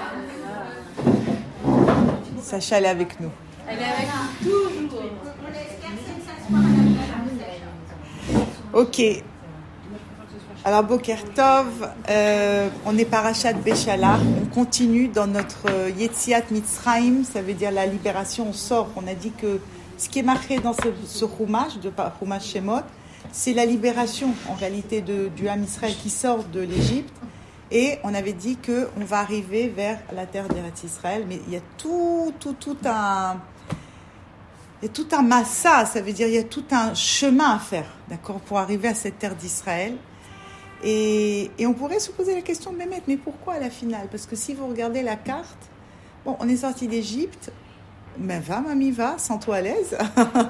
Sacha, elle est avec nous. Elle est avec nous toujours. Ok. Alors, Boker Tov, on est parashat Béchala. On continue dans notre Yetziat Mitzrayim, ça veut dire la libération, on sort. On a dit que ce qui est marqué dans ce Chumash, de Chumash Shemot, c'est la libération en réalité du Ham Israël qui sort de l'Égypte. Et on avait dit qu'on va arriver vers la terre d'Eretz Israël, mais il y a tout un massa, ça veut dire il y a tout un chemin à faire, d'accord, pour arriver à cette terre d'Israël. Et on pourrait se poser la question de Bémet, mais pourquoi à la finale? Parce que si vous regardez la carte, bon, on est sorti d'Égypte, mais va, mamie, va, sens-toi à l'aise.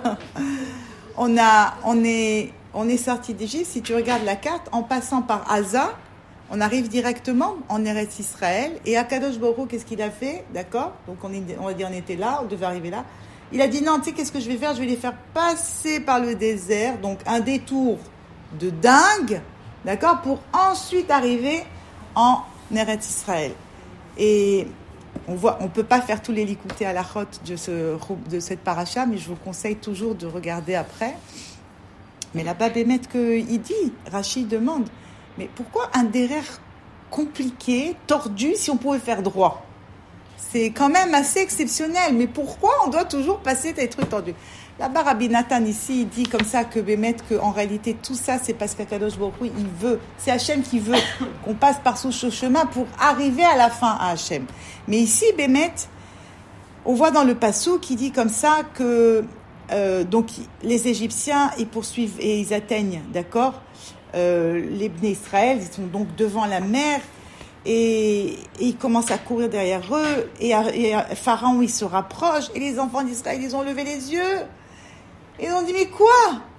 on est sorti d'Égypte, si tu regardes la carte, en passant par Haza, on arrive directement en Eretz Israël. Et Akadosh Baruch Hu, qu'est-ce qu'il a fait? D'accord? Donc on va dire on était là, on devait arriver là. Il a dit non, tu sais qu'est-ce que je vais faire? Je vais les faire passer par le désert, donc un détour de dingue, d'accord? Pour ensuite arriver en Eretz Israël. Et on peut pas faire tous les likoutés à la chôte de cette paracha, mais je vous conseille toujours de regarder après. Mais là-bas, Bémet, il dit, Rachid demande, mais pourquoi un derrière compliqué, tordu, si on pouvait faire droit? C'est quand même assez exceptionnel. Mais pourquoi on doit toujours passer des trucs tordus? Là-bas, Rabbi Nathan, ici, il dit comme ça que Bémet, qu'en réalité, tout ça, c'est parce qu'Akadosh Baruch Hu, il veut. C'est Hachem qui veut qu'on passe par ce chemin pour arriver à la fin à Hachem. Mais ici, Bémet, on voit dans le Passou qui dit comme ça que donc les Égyptiens, ils poursuivent et ils atteignent, d'accord, les Bnei Israël, ils sont donc devant la mer et ils commencent à courir derrière eux et Pharaon il se rapproche et les enfants d'Israël ils ont levé les yeux et ils ont dit mais quoi?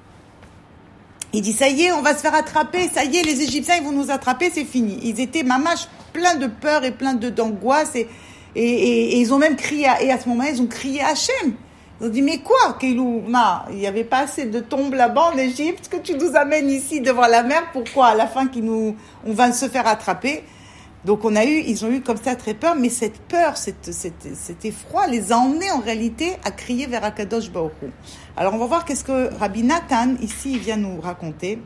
Il dit ça y est on va se faire attraper, ça y est les Égyptiens ils vont nous attraper, c'est fini. Ils étaient mamash pleins de peur et pleins d'angoisse et ils ont même crié et à ce moment-là ils ont crié à Hachem. Ils ont dit, mais quoi, Keilou, il n'y avait pas assez de tombes là-bas en Égypte que tu nous amènes ici devant la mer. Pourquoi? À la fin, on va se faire attraper. Donc, ils ont eu comme ça très peur, mais cette peur, cet effroi les a emmenés en réalité à crier vers Akadosh Baruch Hu. Alors, on va voir qu'est-ce que Rabbi Nathan, ici, il vient nous raconter.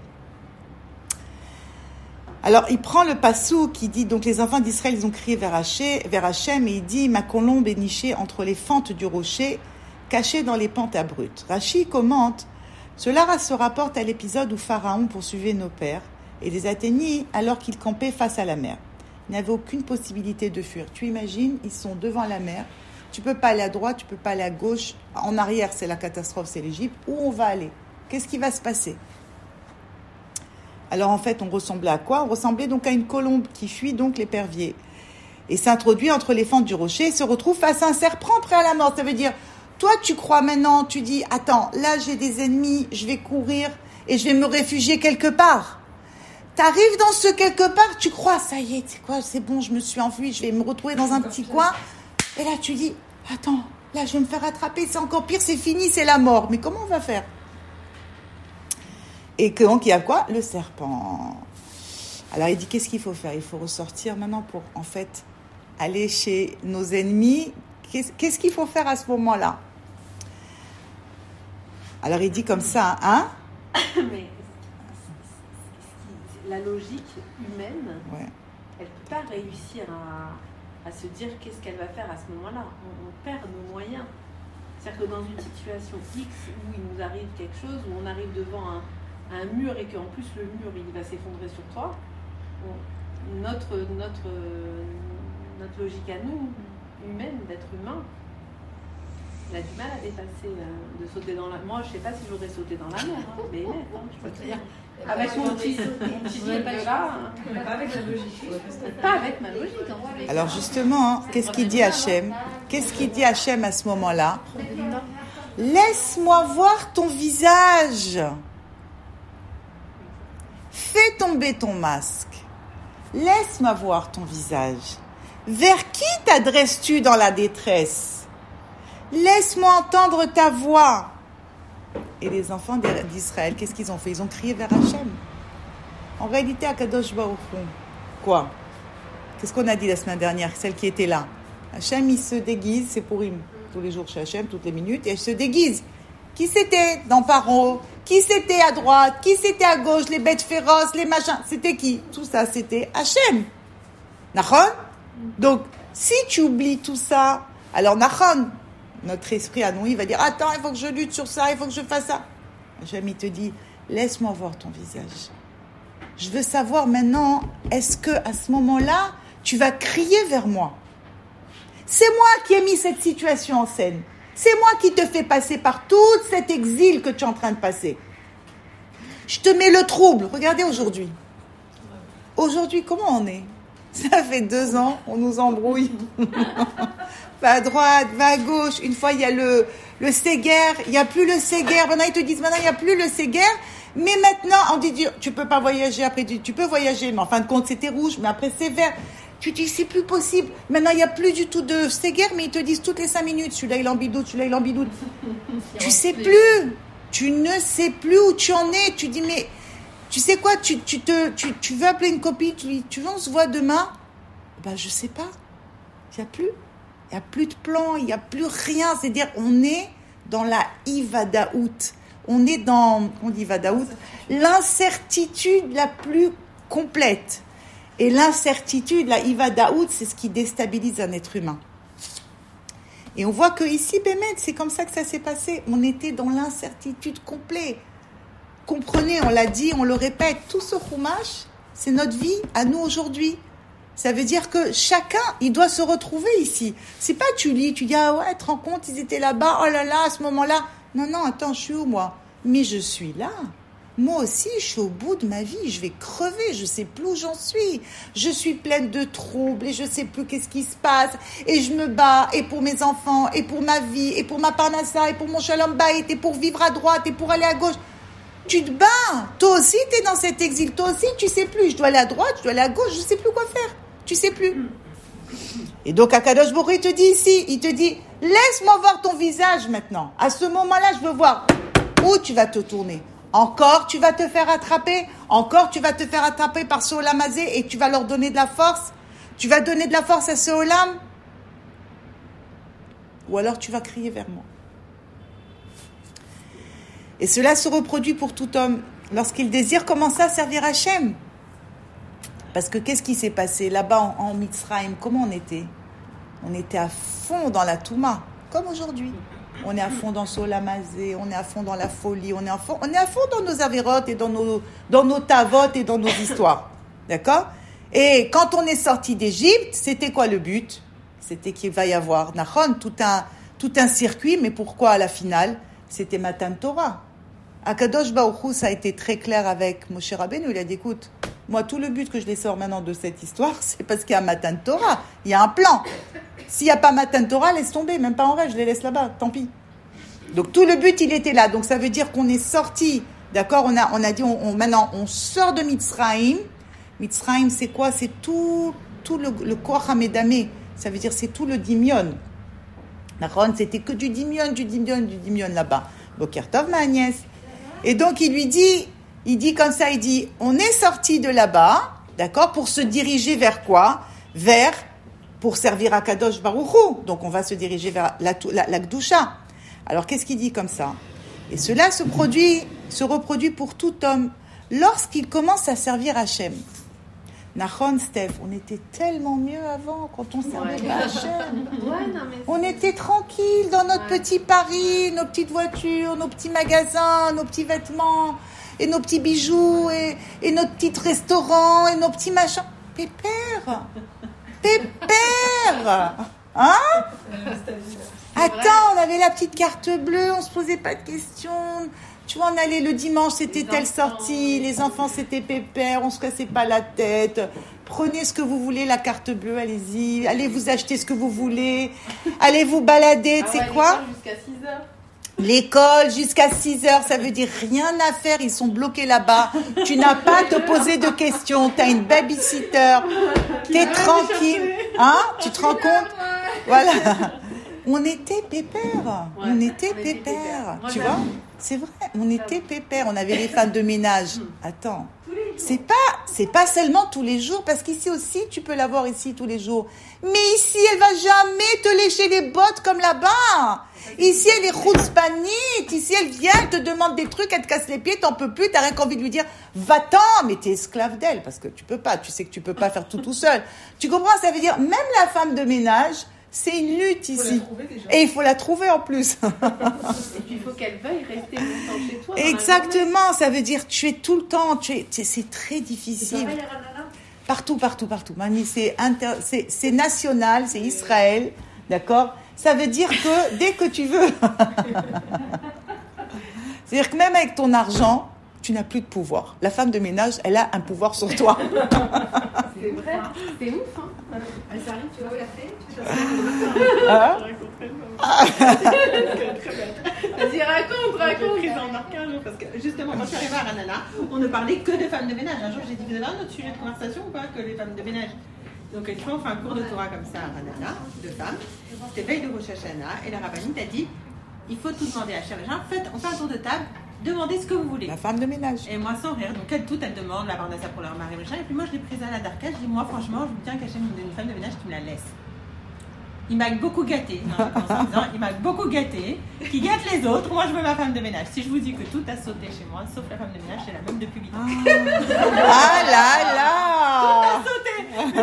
Alors, il prend le passou qui dit, donc les enfants d'Israël, ils ont crié vers Hachem, et il dit, ma colombe est nichée entre les fentes du rocher, caché dans les pentes abruptes. Rachi commente, cela se rapporte à l'épisode où Pharaon poursuivait nos pères et les atteignit alors qu'ils campaient face à la mer. Ils n'avaient aucune possibilité de fuir. Tu imagines, ils sont devant la mer, tu peux pas aller à droite, tu peux pas aller à gauche, en arrière c'est la catastrophe, c'est l'Égypte. Où on va aller? Qu'est-ce qui va se passer? Alors en fait, on ressemblait à quoi? On ressemblait donc à une colombe qui fuit donc l'épervier et s'introduit entre les fentes du rocher et se retrouve face à un serpent prêt à la mort. Ça veut dire toi, tu crois maintenant, tu dis, attends, là, j'ai des ennemis, je vais courir et je vais me réfugier quelque part. T'arrives dans ce quelque part, tu crois, ça y est, c'est quoi, c'est bon, je me suis enfui, je vais me retrouver dans un petit coin. Et là, tu dis, attends, là, je vais me faire attraper, c'est encore pire, c'est fini, c'est la mort. Mais comment on va faire? Et donc, il y a quoi? Le serpent. Alors, il dit, qu'est-ce qu'il faut faire? Il faut ressortir maintenant pour, en fait, aller chez nos ennemis. Qu'est-ce qu'il faut faire à ce moment-là? Alors il dit comme ça, hein? Mais la logique humaine, ouais. Elle ne peut pas réussir à se dire qu'est-ce qu'elle va faire à ce moment-là. On perd nos moyens. C'est-à-dire que dans une situation X où il nous arrive quelque chose, où on arrive devant un mur et qu'en plus le mur il va s'effondrer sur toi, notre logique à nous, humaine, d'être humain, il a du mal à dépasser, de sauter dans la mer. Moi, je ne sais pas si j'aurais sauté dans la mer, mais net, je peux te dire. Avec mon petit de là, pas avec la logique. Pas avec ma logique. Alors justement, qu'est-ce qu'il dit Hachem? Qu'est-ce qu'il dit Hachem à ce moment-là? Laisse-moi voir ton visage. Fais tomber ton masque. Laisse-moi voir ton visage. Vers qui t'adresses-tu dans la détresse? Laisse-moi entendre ta voix. Et les enfants d'Israël, qu'est-ce qu'ils ont fait? Ils ont crié vers Hachem. En réalité, Akadosh Baruch Hu, quoi? Qu'est-ce qu'on a dit la semaine dernière, celle qui était là? Hachem, il se déguise, c'est Pourim. Tous les jours chez Hachem, toutes les minutes, et elle se déguise. Qui c'était dans Paro? Qui c'était à droite? Qui c'était à gauche? Les bêtes féroces, les machins. C'était qui? Tout ça, c'était Hachem. Nachon? Donc, si tu oublies tout ça, alors Nachon, notre esprit à nous, il va dire, attends, il faut que je lutte sur ça, il faut que je fasse ça. Hachem, il te dit, laisse-moi voir ton visage. Je veux savoir maintenant, est-ce que à ce moment-là, tu vas crier vers moi? C'est moi qui ai mis cette situation en scène. C'est moi qui te fais passer par tout cet exil que tu es en train de passer. Je te mets le trouble. Regardez aujourd'hui. Aujourd'hui, comment on est? Ça fait 2 ans, on nous embrouille. Va à droite, va à gauche. Une fois, il y a le Séguer. Il n'y a plus le Séguer. Maintenant, ils te disent, maintenant, il n'y a plus le Séguer. Mais maintenant, on dit, tu peux pas voyager. Après, tu peux voyager. Mais en fin de compte, c'était rouge. Mais après, c'est vert. Tu dis, c'est plus possible. Maintenant, il n'y a plus du tout de Séguer, mais ils te disent toutes les 5 minutes, celui-là, il embidoute, celui-là, il embidoute. Tu sais plus. Tu ne sais plus où tu en es. Tu dis, mais tu sais quoi, tu veux appeler une copine, tu dis, tu veux, on se voit demain? Ben, je sais pas. Il n'y a plus. Il n'y a plus de plan, il n'y a plus rien. C'est-à-dire, on est dans la Ivadaout. On est dans, on dit Ivadaout, l'incertitude la plus complète. Et l'incertitude, la Ivadaout, c'est ce qui déstabilise un être humain. Et on voit que ici, Bémet, c'est comme ça que ça s'est passé. On était dans l'incertitude complète. Comprenez, on l'a dit, on le répète, tout ce chumash, c'est notre vie à nous aujourd'hui. Ça veut dire que chacun, il doit se retrouver ici. C'est pas tu lis, tu dis, ah ouais, te rends compte, ils étaient là-bas, oh là là, à ce moment-là. Non, non, attends, je suis où moi? Mais je suis là. Moi aussi, je suis au bout de ma vie, je vais crever, je sais plus où j'en suis. Je suis pleine de troubles et je sais plus qu'est-ce qui se passe. Et je me bats, et pour mes enfants, et pour ma vie, et pour ma parnassa, et pour mon shalom bayit, et pour vivre à droite, et pour aller à gauche. Tu te bats. Toi aussi, tu es dans cet exil. Toi aussi, tu sais plus. Je dois aller à droite, je dois aller à gauche, je sais plus quoi faire. Tu sais plus. Et donc, Akadosh Baruch Hu, il te dit ici, il te dit, laisse-moi voir ton visage maintenant. À ce moment-là, je veux voir où tu vas te tourner. Encore, tu vas te faire attraper. Encore, tu vas te faire attraper par ce Olam Hazé et tu vas leur donner de la force. Tu vas donner de la force à ce Olam. Ou alors, tu vas crier vers moi. Et cela se reproduit pour tout homme lorsqu'il désire commencer à servir Hachem. Parce que qu'est-ce qui s'est passé là-bas en Mitzrayim? Comment on était? On était à fond dans la Touma, comme aujourd'hui. On est à fond dans Olam Hazé, on est à fond dans la folie, on est à fond dans nos avérotes et dans nos tavotes et dans nos histoires. D'accord? Et quand on est sorti d'Égypte, c'était quoi le but? C'était qu'il va y avoir, Nachon, tout un circuit, mais pourquoi à la finale? C'était Matan Torah. Akadosh Baruch Hu, ça a été très clair avec Moshe Rabbeinu. Il a dit, écoute, moi, tout le but que je les sors maintenant de cette histoire, c'est parce qu'il y a Matan Torah. Il y a un plan. S'il n'y a pas Matan Torah, laisse tomber. Même pas en rêve, je les laisse là-bas. Tant pis. Donc, tout le but, il était là. Donc, ça veut dire qu'on est sorti. D'accord? On a dit, maintenant, on sort de Mitzrayim. Mitzrayim, c'est quoi? C'est tout le Koach HaMedameh. Ça veut dire, c'est tout le Dimion. D'accord? C'était que du Dimion là-bas. Boker Tov, ma Agnès. Et donc, il dit comme ça, il dit, on est sorti de là-bas, d'accord, pour se diriger vers quoi? Pour servir à Kadosh Baruch Hu. Donc, on va se diriger vers la Gdusha. Alors, qu'est-ce qu'il dit comme ça? Et cela se reproduit pour tout homme lorsqu'il commence à servir Hachem. Nachon, Steph, on était tellement mieux avant quand on servait Hachem. On était tranquille dans notre petit Paris, nos petites voitures, nos petits magasins, nos petits vêtements, et nos petits bijoux, et notre petit restaurant, et nos petits machins. Pépère! Hein? Attends, on avait la petite carte bleue, on se posait pas de questions. Tu vois, on allait le dimanche, c'était telle sortie, les enfants, c'était pépère, on se cassait pas la tête. Prenez ce que vous voulez, la carte bleue, allez-y. Allez vous acheter ce que vous voulez. Allez vous balader, tu sais quoi? Jusqu'à 6 heures. L'école jusqu'à 6 heures, ça veut dire rien à faire, ils sont bloqués là-bas. Tu n'as pas à te poser de questions, tu as une babysitter, t'es tranquille. Hein? Tu te rends compte? Voilà. On était pépère. On était pépère. Tu vois? C'est vrai, on était pépère. On avait les femmes de ménage. Attends. Tous les C'est pas seulement tous les jours, parce qu'ici aussi, tu peux l'avoir ici tous les jours. Mais ici, elle va jamais te lécher les bottes comme là-bas. Ici, elle est chutzpanite. Ici, elle vient, elle te demande des trucs, elle te casse les pieds, t'en peux plus, t'as rien qu'envie de lui dire, va-t'en, mais t'es esclave d'elle, parce que tu peux pas, tu sais que tu peux pas faire tout seul. Tu comprends? Ça veut dire, même la femme de ménage, c'est une lutte ici. Et il faut la trouver en plus. Et puis il faut qu'elle veuille rester longtemps chez toi. Exactement, ça veut dire tu es tout le temps, c'est très difficile. Partout. Mamie, c'est national, c'est Israël, d'accord? Ça veut dire que dès que tu veux, c'est-à-dire que même avec ton argent, tu n'as plus de pouvoir. La femme de ménage, elle a un pouvoir sur toi. C'est vrai, c'est ouf, hein. Elle s'arrive, tu vois, café, Vas-y, raconte. Prise en marque un jour, parce que justement, quand je suis arrivée à Ranana, on ne parlait que de femmes de ménage. Un jour, j'ai dit, vous avez un autre sujet de conversation ou pas que les femmes de ménage? Donc, une fois, on fait un cours de Torah comme ça à Ranana, de femmes. C'était veille de Rosh Hashanah, et la rabbinite a dit, il faut tout demander à chaque gens. En fait, on fait un tour de table, demandez ce que vous voulez. La femme de ménage. Et moi, sans rire, donc elle demande la barnassa pour leur mari, machin. Et puis moi, je l'ai prise à la darka. Je dis, moi, franchement, je me tiens qu'Hachem me donne une femme de ménage qui me la laisse. Il m'a beaucoup gâté. Il m'a beaucoup gâté. Qui gâte les autres. Moi, je veux ma femme de ménage. Si je vous dis que tout a sauté chez moi, sauf la femme de ménage, c'est la même depuis 8 ans. Ah là là. Tout a sauté.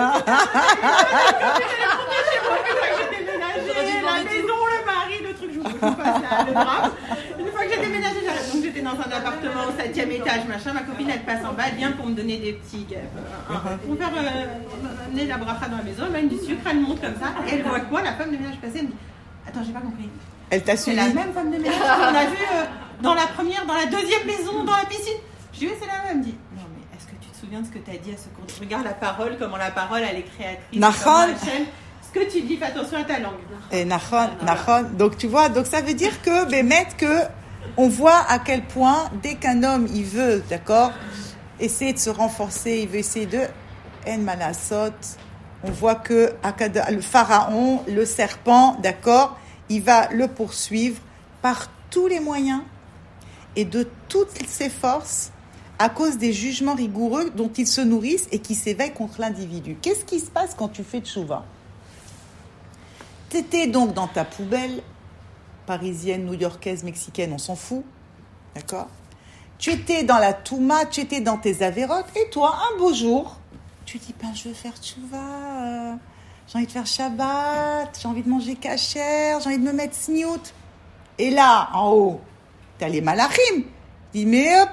J'ai déménagé, la maison, le mari, le truc, je vous passe là, le drame. Une fois que j'ai déménagé, donc j'étais dans un appartement au 7e étage, machin. Ma copine, elle passe en bas, elle vient pour me donner des petits pour faire amener la bracha dans la maison. Elle m'a du sucre, elle monte comme ça. Et elle voit quoi? La femme de ménage passer, elle me dit, attends, j'ai pas compris. Elle t'a C'est suivi. la même femme de ménage qu'on a vue dans la première, dans la deuxième maison, dans la piscine. Je dis, oui, c'est la même. Elle me dit, non, mais est-ce que tu te souviens de ce que tu as dit à ce cours? Regarde la parole, comment la parole, elle est créatrice. Nachon. Ce que tu dis, fais attention à ta langue. Et Nachon. Donc tu vois, donc ça veut dire que, on voit à quel point, dès qu'un homme, il veut, d'accord, essayer de se renforcer, il veut essayer de En Malasot, on voit que le pharaon, le serpent, d'accord, il va le poursuivre par tous les moyens et de toutes ses forces à cause des jugements rigoureux dont ils se nourrissent et qui s'éveillent contre l'individu. Qu'est-ce qui se passe quand tu fais tchouva? Tu étais donc dans ta poubelle, parisienne, new-yorkaise, mexicaine, on s'en fout, d'accord? Tu étais dans la Touma, tu étais dans tes avérotes, et toi, un beau jour, tu dis, je veux faire tchouva, j'ai envie de faire Shabbat, j'ai envie de manger kasher, j'ai envie de me mettre sniout. Et là, en haut, t'as les malachim. Dis, mais hop,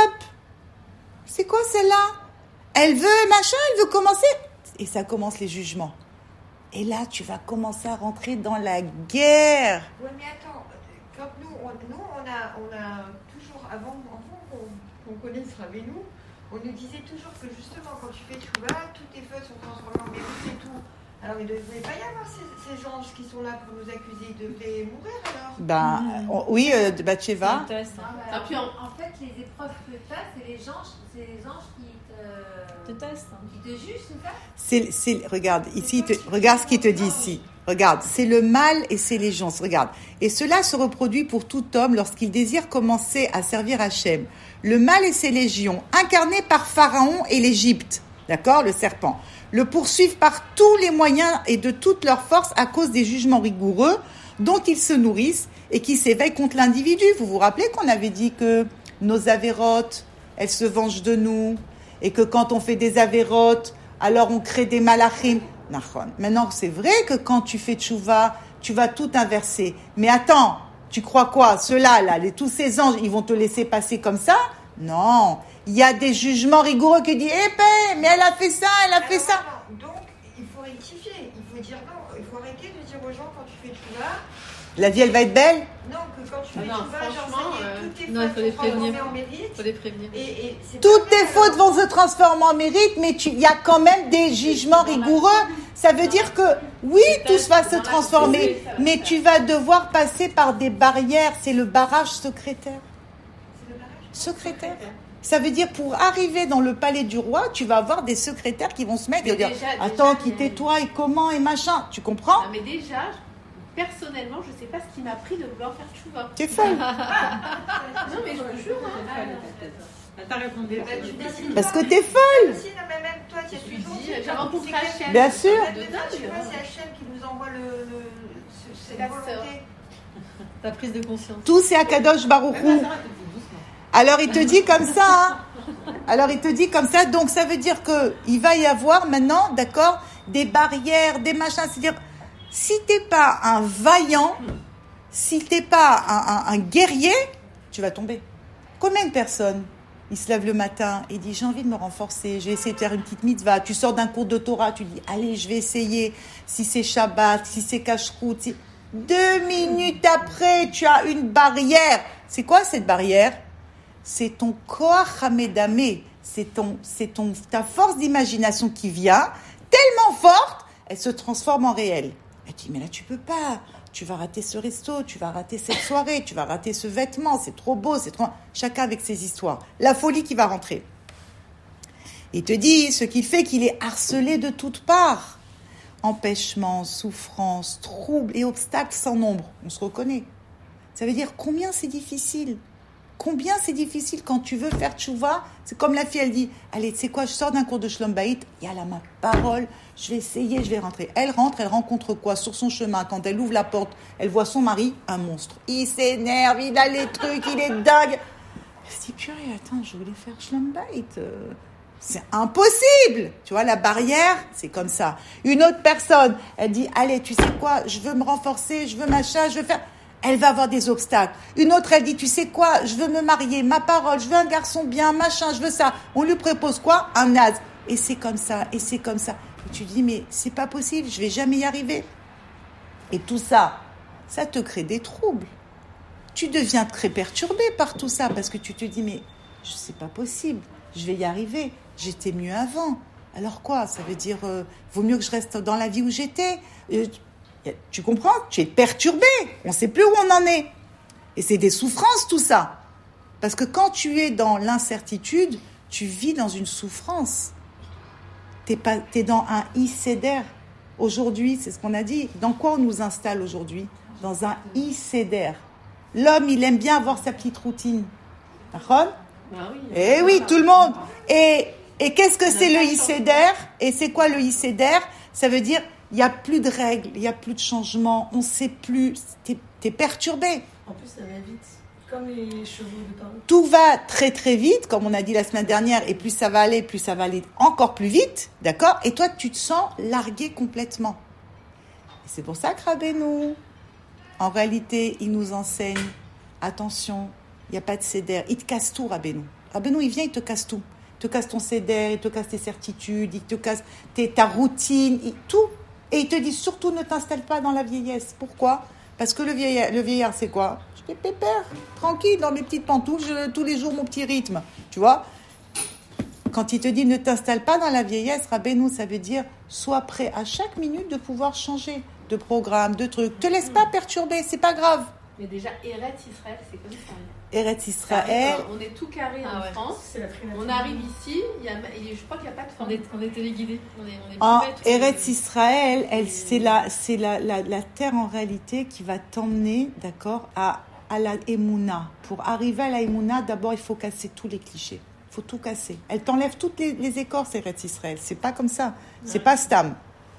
c'est quoi celle-là? Elle veut machin, elle veut commencer. Et ça commence les jugements. Et là, tu vas commencer à rentrer dans la guerre. Oui, mais attends, quand nous on a toujours, avant qu'on connaisse Rabbeinu, on nous disait toujours que justement, quand tu fais tchouva, tous tes feux sont transformés en mérite et tout. Alors, il ne devrait pas y avoir ces anges qui sont là pour nous accuser. Ils devraient mourir alors. Oui, de Bathsheba. Et puis En fait, les épreuves que tu as, c'est les anges qui te testent, qui te jugent, c'est ça? Regarde, ici, regarde ce qu'il te dit ici. Regarde, c'est le mal et c'est les gens. Regarde. Et cela se reproduit pour tout homme lorsqu'il désire commencer à servir Hachem. Le mal et ses légions, incarnées par Pharaon et l'Égypte, d'accord, le serpent, le poursuivent par tous les moyens et de toute leur force à cause des jugements rigoureux dont ils se nourrissent et qui s'éveillent contre l'individu. Vous vous rappelez qu'on avait dit que nos avérotes, elles se vengent de nous et que quand on fait des avérotes, alors on crée des malachim. Maintenant, c'est vrai que quand tu fais tchouva, tu vas tout inverser. Mais attends, tu crois quoi? Ceux-là, tous ces anges, ils vont te laisser passer comme ça? Non. Il y a des jugements rigoureux qui disent mais elle a fait ça, elle a fait ça. Donc, il faut rectifier. Il faut dire non. Il faut arrêter de dire aux gens quand tu fais tchouva. La vie, elle va être belle? Non, que quand tu fais tchouva, toutes tes non, il faut les fautes sont prévenir. transformées en mérite. Il faut les prévenir. Toutes tes fautes vont se transformer en mérite, mais il y a quand même des jugements rigoureux. Ça veut dire que, oui, tout va se transformer, mais tu vas devoir passer par des barrières. C'est le barrage secrétaire. Secrétaire. Ça veut dire, pour arriver dans le palais du roi, tu vas avoir des secrétaires qui vont se mettre et dire, attends, quittez-toi et comment et machin. Tu comprends? Non, mais déjà, personnellement, je ne sais pas ce qui m'a pris de vouloir faire tchouva. T'es folle. Non, mais je vous jure. T'as répondu. Parce que t'es folle. Si, non, mais même toi, tu as toujours dit. J'ai rencontré Hachem. Bien sûr. Tu vois, c'est Hachem qui nous envoie cette volonté. Ta prise de conscience. Tout c'est Akadosh Baruch Hu. Alors il te dit comme ça. Donc ça veut dire que il va y avoir maintenant, d'accord, des barrières, des machins. C'est-à-dire, si t'es pas un vaillant, si t'es pas un guerrier, tu vas tomber. Combien de personnes, ils se lèvent le matin et disent, j'ai envie de me renforcer, je vais essayer de faire une petite mitzvah. Tu sors d'un cours de Torah, tu dis, allez, je vais essayer. Si c'est Shabbat, si c'est Kashrut, 2 minutes après, tu as une barrière. C'est quoi cette barrière? C'est ton koach hamedame, ta force d'imagination qui vient, tellement forte, elle se transforme en réel. Elle dit, mais là tu peux pas, tu vas rater ce resto, tu vas rater cette soirée, tu vas rater ce vêtement, c'est trop beau, c'est trop... Chacun avec ses histoires. La folie qui va rentrer. Il te dit, ce qui fait qu'il est harcelé de toutes parts. Empêchement, souffrance, troubles et obstacles sans nombre. On se reconnaît. Ça veut dire combien c'est difficile. Combien c'est difficile quand tu veux faire tchouva. C'est comme la fille, elle dit, allez, tu sais quoi, je sors d'un cours de Shlom Bayit, il y a là ma parole, je vais essayer, je vais rentrer. Elle rentre, elle rencontre quoi sur son chemin? Quand elle ouvre la porte, elle voit son mari, un monstre. Il s'énerve, il a les trucs, il est dingue. Elle se dit, purée, attends, je voulais faire Shlom Bayit. C'est impossible. Tu vois, la barrière, c'est comme ça. Une autre personne, elle dit, allez, tu sais quoi, je veux me renforcer, je veux machin, je veux faire... Elle va avoir des obstacles. Une autre, elle dit, tu sais quoi, je veux me marier, ma parole, je veux un garçon bien, machin, je veux ça. On lui propose quoi? Un naze. Et c'est comme ça, et c'est comme ça. Et tu dis, mais c'est pas possible, je vais jamais y arriver. Et tout ça, ça te crée des troubles. Tu deviens très perturbé par tout ça, parce que tu te dis, mais c'est pas possible, je vais y arriver, j'étais mieux avant. Alors quoi? Ça veut dire, vaut mieux que je reste dans la vie où j'étais. Tu comprends? Tu es perturbé. On ne sait plus où on en est. Et c'est des souffrances, tout ça. Parce que quand tu es dans l'incertitude, tu vis dans une souffrance. Tu es dans un Isséder. Aujourd'hui, c'est ce qu'on a dit. Dans quoi on nous installe aujourd'hui? Dans un Isséder. L'homme, il aime bien avoir sa petite routine. D'accord? Eh oui, tout le monde. Et qu'est-ce que c'est le Isséder? Et c'est quoi le Isséder? Ça veut dire... Il n'y a plus de règles, il n'y a plus de changements, on ne sait plus, t'es perturbé. En plus, ça va vite, comme les chevaux de pain. Tout va très très vite, comme on a dit la semaine dernière, et plus ça va aller encore plus vite, d'accord? Et toi, tu te sens largué complètement. Et c'est pour ça que Rabbeinu, en réalité, il nous enseigne, attention, il n'y a pas de sédère, il te casse tout, Rabbeinu. Rabbeinu, il vient, il te casse tout. Il te casse ton sédère, il te casse tes certitudes, il te casse ta routine, tout. Et il te dit surtout ne t'installe pas dans la vieillesse. Pourquoi? Parce que le vieillard, c'est quoi? Je suis pépère, tranquille, dans mes petites pantoufles, tous les jours mon petit rythme. Tu vois? Quand il te dit ne t'installe pas dans la vieillesse, Rabbeinu, ça veut dire sois prêt à chaque minute de pouvoir changer de programme, de trucs. Te laisse pas perturber, c'est pas grave. Mais déjà, Eretz Israël, c'est comme ça. Eretz Israël. On est tout carré en France. On arrive ici, je crois qu'il n'y a pas de forme. On est téléguidés. Eretz Israël, c'est la terre en réalité qui va t'emmener, d'accord, à la Emouna. Pour arriver à la Emouna, d'abord il faut casser tous les clichés. Il faut tout casser. Elle t'enlève toutes les écorces, Eretz Israël. C'est pas comme ça. C'est pas Stam.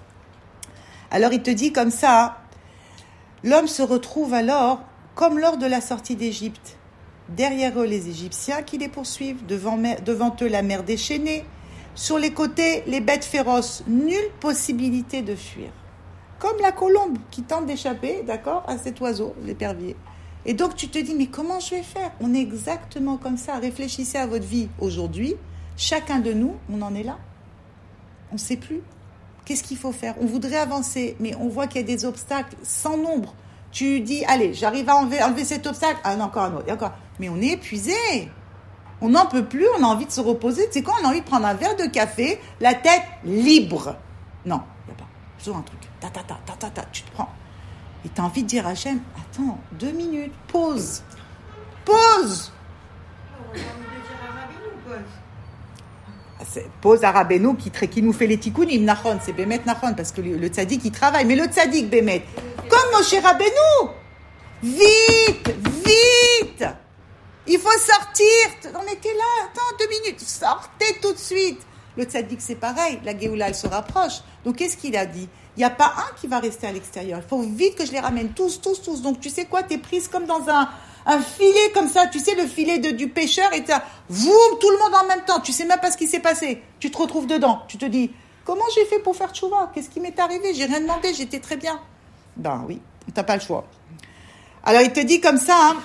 Alors il te dit comme ça, l'homme se retrouve alors comme lors de la sortie d'Égypte. Derrière eux, les Égyptiens qui les poursuivent, devant eux, la mer déchaînée. Sur les côtés, les bêtes féroces. Nulle possibilité de fuir. Comme la colombe qui tente d'échapper, d'accord, à cet oiseau, l'épervier. Et donc, tu te dis, mais comment je vais faire? On est exactement comme ça. Réfléchissez à votre vie aujourd'hui. Chacun de nous, on en est là. On ne sait plus. Qu'est-ce qu'il faut faire? On voudrait avancer, mais on voit qu'il y a des obstacles sans nombre. Tu dis, allez, j'arrive à enlever cet obstacle. Ah non, encore un autre, encore. Mais on est épuisé. On n'en peut plus, on a envie de se reposer. Tu sais quoi, on a envie de prendre un verre de café, la tête libre. Non, il n'y a pas. Toujours un truc. Tu te prends. Et tu as envie de dire à Hachem, attends, 2 minutes, pause. Pause. On a envie de dire à Rabbeinu, pause. Pause à Rabbeinu qui nous fait les tikkunim, Nachon, c'est Bémet Nachon, parce que le tzaddik, il travaille. Mais le tzaddik, Bémet, comme Moshe Rabbeinu, vite. Il faut sortir. On était là, attends 2 minutes, sortez tout de suite. Le tzaddik, c'est pareil, la Géoula, elle se rapproche. Donc, qu'est-ce qu'il a dit? Il n'y a pas un qui va rester à l'extérieur. Il faut vite que je les ramène tous. Donc, tu sais quoi, tu es prise comme dans un filet comme ça. Tu sais, le filet du pêcheur, et voum, tout le monde en même temps. Tu sais même pas ce qui s'est passé. Tu te retrouves dedans. Tu te dis, comment j'ai fait pour faire tchouva? Qu'est-ce qui m'est arrivé? J'ai rien demandé, j'étais très bien. Ben oui, t'as pas le choix. Alors, il te dit comme ça, hein.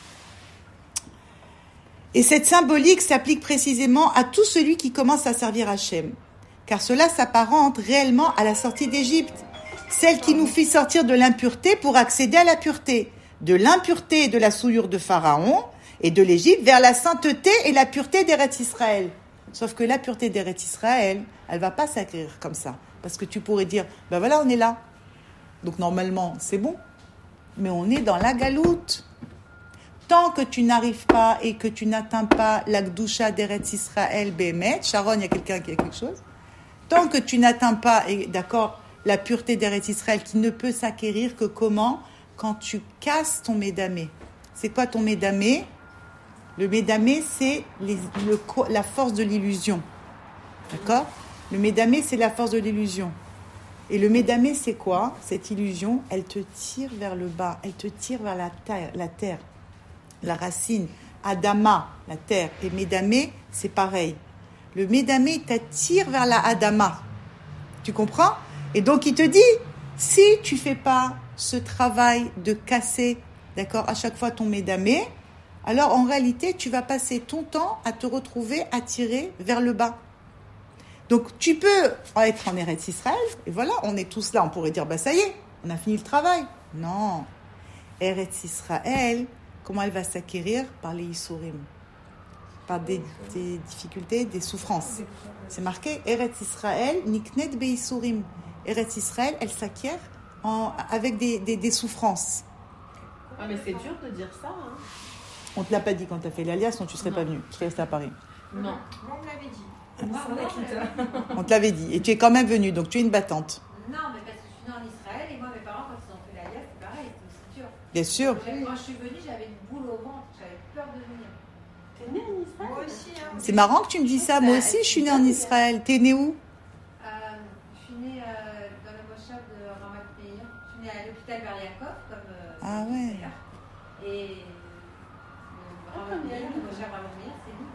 Et cette symbolique s'applique précisément à tout celui qui commence à servir Hachem. Car cela s'apparente réellement à la sortie d'Égypte, celle qui nous fit sortir de l'impureté pour accéder à la pureté, de l'impureté et de la souillure de Pharaon et de l'Égypte vers la sainteté et la pureté d'Eretz Israël. Sauf que la pureté d'Eretz Israël, elle va pas s'acquérir comme ça. Parce que tu pourrais dire, ben voilà, on est là. Donc normalement, c'est bon. Mais on est dans la galoute. Tant que tu n'arrives pas et que tu n'atteins pas la Gdusha d'Eretz Israël Bémet, Sharon, il y a quelqu'un qui a quelque chose. Tant que tu n'atteins pas, et d'accord, la pureté d'Eretz Israël qui ne peut s'acquérir que comment? Quand tu casses ton médamé. C'est quoi ton médamé? Le médamé, c'est la force de l'illusion. D'accord? Le médamé, c'est la force de l'illusion. Et le médamé, c'est quoi? Cette illusion, elle te tire vers le bas, elle te tire vers la terre. La racine, Adama, la terre, et Médamé, c'est pareil. Le Médamé t'attire vers la Adama. Tu comprends? Et donc, il te dit, si tu fais pas ce travail de casser, d'accord, à chaque fois ton Médamé, alors en réalité, tu vas passer ton temps à te retrouver attiré vers le bas. Donc, tu peux être en Eretz Israël, et voilà, on est tous là, on pourrait dire, bah ça y est, on a fini le travail. Non. Eretz Israël, comment elle va s'acquérir? Par les Issourim, par des difficultés, des souffrances. C'est marqué Eretz Israël, Niknet be Issourim. Eretz Israël, elle s'acquiert avec des souffrances. Ah, mais c'est dur de dire ça. Hein. On ne te l'a pas dit quand tu as fait l'alias, sinon tu ne serais pas venu. Tu serais resté à Paris. Non. On me l'avait dit. On te l'avait dit. Et tu es quand même venu, donc tu es une battante. Non, mais parce que je suis née en Israël et moi, mes parents, quand ils ont fait l'alias, c'est pareil, c'est sûr. Bien sûr. Quand je suis venue, j'avais une boule au ventre, j'avais peur de venir. T'es née en Israël? Moi aussi, hein. C'est marrant que tu me dis ça. Moi aussi, je suis née en Israël. T'es née où? Je suis née dans le Moshav de Ramat Meir. Je suis née à l'hôpital Bariakov, comme Ah ouais. Et Ramat Meir, le Moshav Ramat Meir, c'est nous.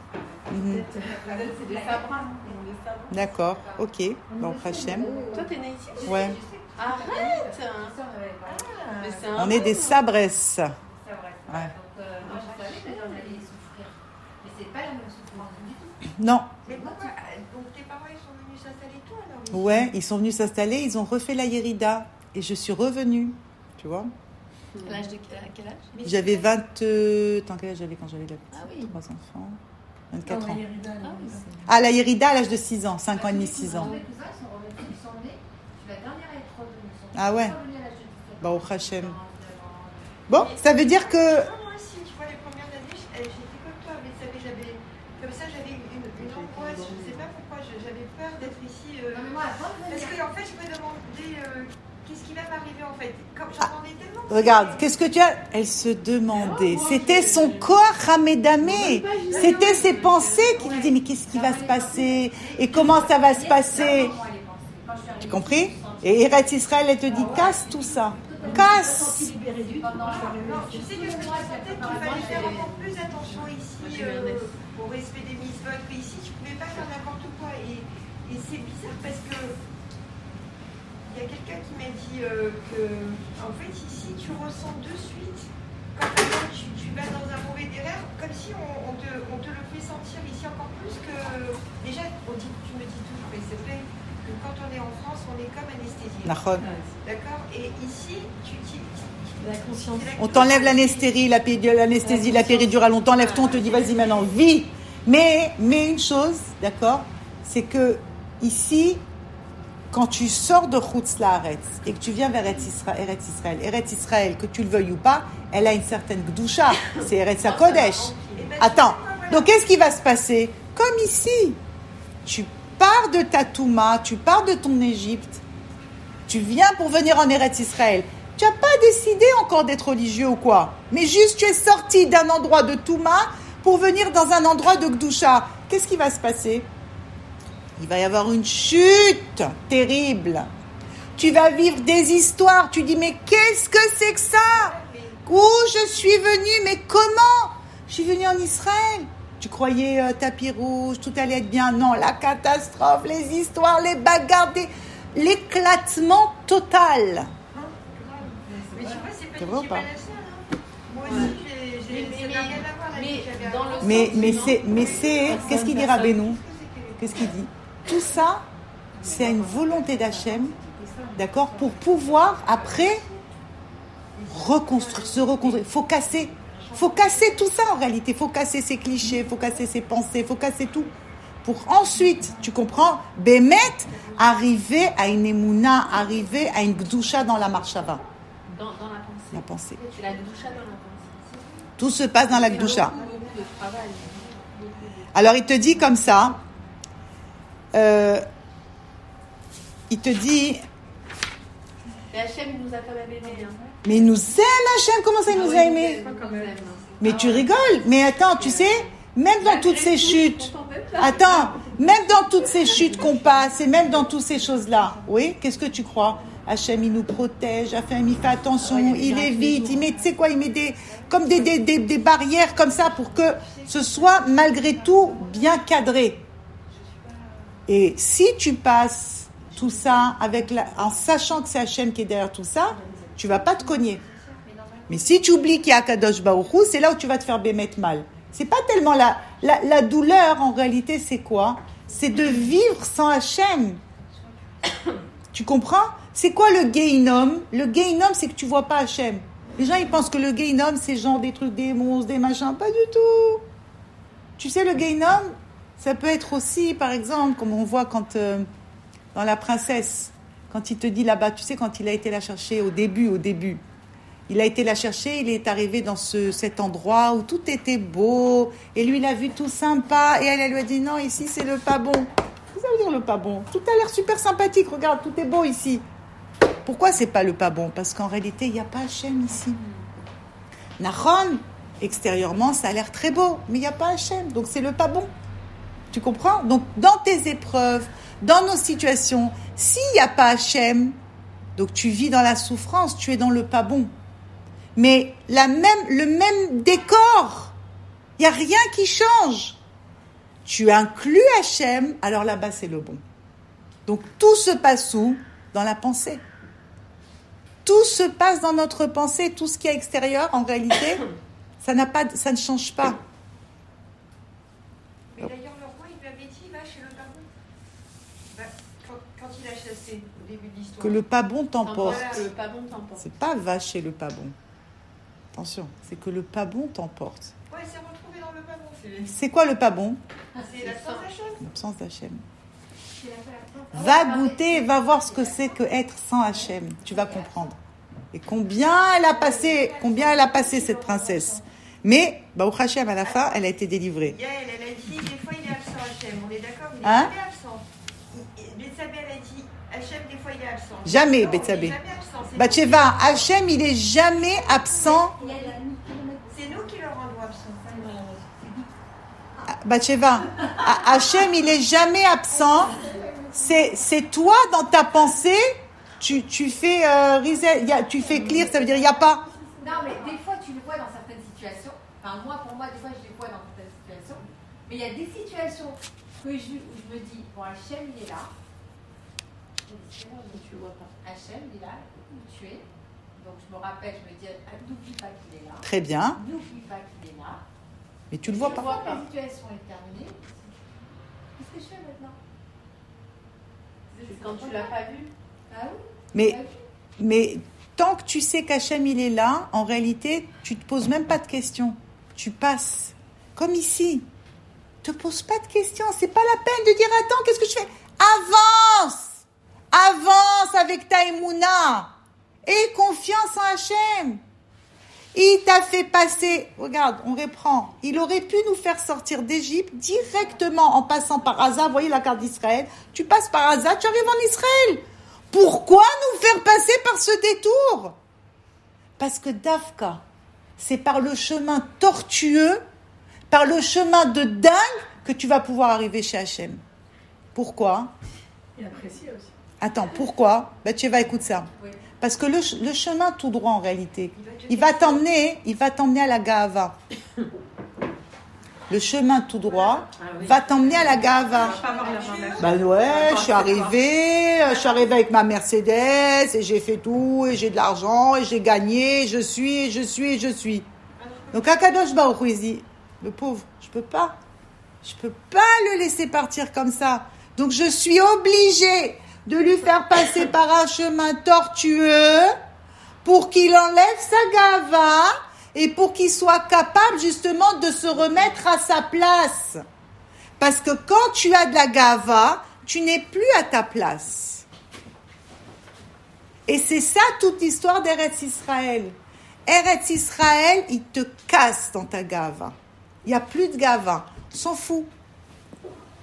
C'est des sabrins. D'accord, ok. Bon, Hachem. Toi, t'es née ici? Ouais. Arrête! Mais c'est un On est des rêve. sabresses. C'est vrai. Ouais. Donc, moi, je savais que j'en allais souffrir. Mais c'est pas la même souffrance du tout. Non. Mais pourquoi? Donc tes parents, ils sont venus s'installer toi alors? Ouais, ils sont venus s'installer, ils ont refait la Yérida. Et je suis revenue. Tu vois? À l'âge de quel âge? J'avais 20... Attends, quel âge j'avais quand j'avais Ah oui. 3 enfants? 24 ans. Ah oui. Ah, la Yérida à l'âge de 6 ans, 5 ans et demi, 6 ans. Mes cousins, ils sont revenus, ils sont nés. Je suis la dernière à être revenue. Ils sont Ah ouais. tous revenus à l'âge de 17 ans. Bah, au Hachem. Bon, ça veut dire que... Moi aussi, tu vois, les premières années, j'étais comme toi, mais j'avais une angoisse, je ne sais pas pourquoi, j'avais peur d'être ici. Non, mais moi, avant de Parce venir, qu'en fait, je me demandais qu'est-ce qui va m'arriver en fait. Comme j'entendais tellement. Regarde, qu'est-ce que tu as? Elle se demandait. C'était son corps Hamédamé. C'était ses pensées qui lui disaient, mais qu'est-ce qui va se passer? Et comment ça va se passer? moi, les pensées. Quand je suis Tu arrivée, compris? Et Eretz Israël, elle te dit, casse tout ça. Casse! pendant Non, tu sais que je me sentais qu'il fallait faire encore plus attention ici au respect des mitzvot. Que ici, tu ne pouvais pas faire n'importe quoi. Et c'est bizarre parce que il y a quelqu'un qui m'a dit que, en fait, ici, tu ressens de suite quand tu vas dans un mauvais erreur, comme si on te le fait sentir ici encore plus que. Déjà, tu me dis toujours, mais c'est vrai que quand on est en France, on est comme anesthésié. Nahon. D'accord? Et ici, La conscience. On t'enlève l'anesthésie, la péridurale, on t'enlève tout, on te dit, vas-y maintenant, vis. Mais une chose, d'accord, c'est que ici, quand tu sors de Chutz Laaretz et que tu viens vers Eretz Israël, que tu le veuilles ou pas, elle a une certaine Gdusha, c'est Eretz HaKodesh. Attends, donc qu'est-ce qui va se passer? Comme ici, tu pars de ta Touma, tu pars de ton Égypte, tu viens pour venir en Eretz Israël. Tu n'as pas décidé encore d'être religieux ou quoi. Mais juste, tu es sorti d'un endroit de Touma pour venir dans un endroit de Gdusha. Qu'est-ce qui va se passer? Il va y avoir une chute terrible. Tu vas vivre des histoires. Tu dis, mais qu'est-ce que c'est que ça? Où je suis venue? Mais comment? Je suis venue en Israël. Tu croyais tapis rouge, tout allait être bien. Non, la catastrophe, les histoires, les bagarres, l'éclatement total. Mais tu vois, c'est pas C'est vrai ou pas? la seule. Moi aussi, ça n'a rien à voir avec qu'est-ce qu'il dit Rabbeinu? Qu'est-ce qu'il dit? Tout ça, c'est une volonté d'Hachem, d'accord, pour pouvoir après reconstruire, se reconstruire. Faut casser tout ça en réalité. Faut casser ces clichés, faut casser ces pensées, faut casser tout. Pour ensuite, tu comprends, Bémet, arriver à une émouna, arriver à une gdusha dans la marshava. Dans la pensée. C'est la gdusha dans la pensée. Tout se passe dans la gdusha. Beaucoup de travail. Alors il te dit comme ça, il te dit... Mais Hachem, il nous a quand même aimés. Mais il nous aime Hachem, comment ça il nous a aimés? Mais tu rigoles, mais attends, tu sais, même dans toutes ces chutes, même dans toutes ces chutes qu'on passe, et même dans toutes ces choses-là, oui, qu'est-ce que tu crois? Hachem, il nous protège, Hachem, il fait attention, il évite, il met, tu sais quoi, il met des barrières comme ça pour que ce soit malgré tout bien cadré. Et si tu passes tout ça en sachant que c'est Hachem qui est derrière tout ça, tu vas pas te cogner. Mais si tu oublies qu'il y a Kadosh Baruch Hu, c'est là où tu vas te faire bémettre mal. C'est pas tellement la douleur, en réalité, c'est quoi? C'est de vivre sans Hachem. Tu comprends? C'est quoi le Gehinom? Le Gehinom, c'est que tu vois pas Hachem. Les gens, ils pensent que le Gehinom, c'est genre des trucs, des monstres, des machins. Pas du tout. Tu sais, le Gehinom, ça peut être aussi, par exemple, comme on voit quand dans La Princesse, quand il te dit là-bas, tu sais, quand il a été la chercher au début, il a été la chercher, il est arrivé dans cet endroit où tout était beau, et lui, il a vu tout sympa, et elle lui a dit, non, ici, c'est le pas bon. Qu'est-ce que ça veut dire le pas bon? Tout a l'air super sympathique, regarde, tout est beau ici. Pourquoi c'est pas le pas bon? Parce qu'en réalité, il n'y a pas Hachem ici. Nahon, extérieurement, ça a l'air très beau, mais il n'y a pas Hachem, donc c'est le pas bon. Tu comprends? Donc, dans tes épreuves, dans nos situations, s'il n'y a pas Hachem, donc tu vis dans la souffrance, tu es dans le pas bon. Mais le même décor, il n'y a rien qui change. Tu inclus Hachem, alors là-bas c'est le bon. Donc tout se passe où? Dans la pensée. Tout se passe dans notre pensée, tout ce qui est extérieur, en réalité, ça ne change pas. Mais d'ailleurs, le roi, il lui avait dit, va chez le pas bon. Quand il a chassé, au début de l'histoire. Que le pas bon t'emporte. Que le pas bon t'emporte. C'est pas va chez le pas bon. Attention, c'est que le pas bon t'emporte. Ouais, c'est retrouvé dans le pas bon. C'est quoi le pas bon? C'est l'absence d'Hachem. L'absence d'Hachem. Va goûter, va voir ce que c'est que être sans Hachem. Tu vas comprendre. Et combien elle a passé cette princesse. Mais, Baruch Hachem, à la fin, elle a été délivrée. Yael, elle a dit, des fois il est absent Hachem. On est d'accord, il est Hein? jamais absent. Betsabé, elle a dit, Hachem, des fois il est absent. Jamais, Non, Betsabé. il est jamais absent. C'est Bathsheba, Hachem, il est jamais absent. C'est nous qui le rendons absent. Bathsheba, Hachem, il est jamais absent. C'est toi, dans ta pensée, tu fais tu fais clear, ça veut dire il n'y a pas. Non, mais des fois, tu le vois dans certaines situations. Enfin, pour moi, des fois, je les vois dans certaines situations. Mais il y a des situations où je me dis, bon, Hachem, il est là. Tu le vois pas. Hachem, il est là, où tu es. Donc, je me rappelle, je me dis, n'oublie pas qu'il est là. Très bien. N'oublie pas qu'il est là. Mais tu le vois pas. La situation est terminée. Qu'est-ce que je fais maintenant? Quand tu l'as pas vu. Ah oui. Mais tant que tu sais qu'Hachem il est là, en réalité, tu te poses même pas de questions. Tu passes. Comme ici. Te pose pas de questions. C'est pas la peine de dire attends, qu'est-ce que je fais? Avance! Avance avec ta émouna. Aie confiance en Hachem. Il t'a fait passer, regarde, on reprend. Il aurait pu nous faire sortir d'Égypte directement en passant par Gaza. Vous voyez la carte d'Israël? Tu passes par Gaza, tu arrives en Israël. Pourquoi nous faire passer par ce détour? Parce que Dafka, c'est par le chemin tortueux, par le chemin de dingue, que tu vas pouvoir arriver chez Hachem. Pourquoi? Et apprécier aussi. Attends, pourquoi? Tu vas écouter ça. Oui. Parce que le chemin tout droit, en réalité, il va t'emmener à la Gahava. Le chemin tout droit va t'emmener à la Gahava. Je suis arrivée avec ma Mercedes, et j'ai fait tout, et j'ai de l'argent, et j'ai gagné, je suis. Donc Akadosh Baruch Hu, il dit, le pauvre, je peux pas le laisser partir comme ça. Donc je suis obligée de lui faire passer par un chemin tortueux pour qu'il enlève sa gava et pour qu'il soit capable justement de se remettre à sa place. Parce que quand tu as de la gava, tu n'es plus à ta place. Et c'est ça toute l'histoire d'Eretz Israël. Eretz Israël, il te casse dans ta gava. Il n'y a plus de gava. On s'en fout. D'accord ?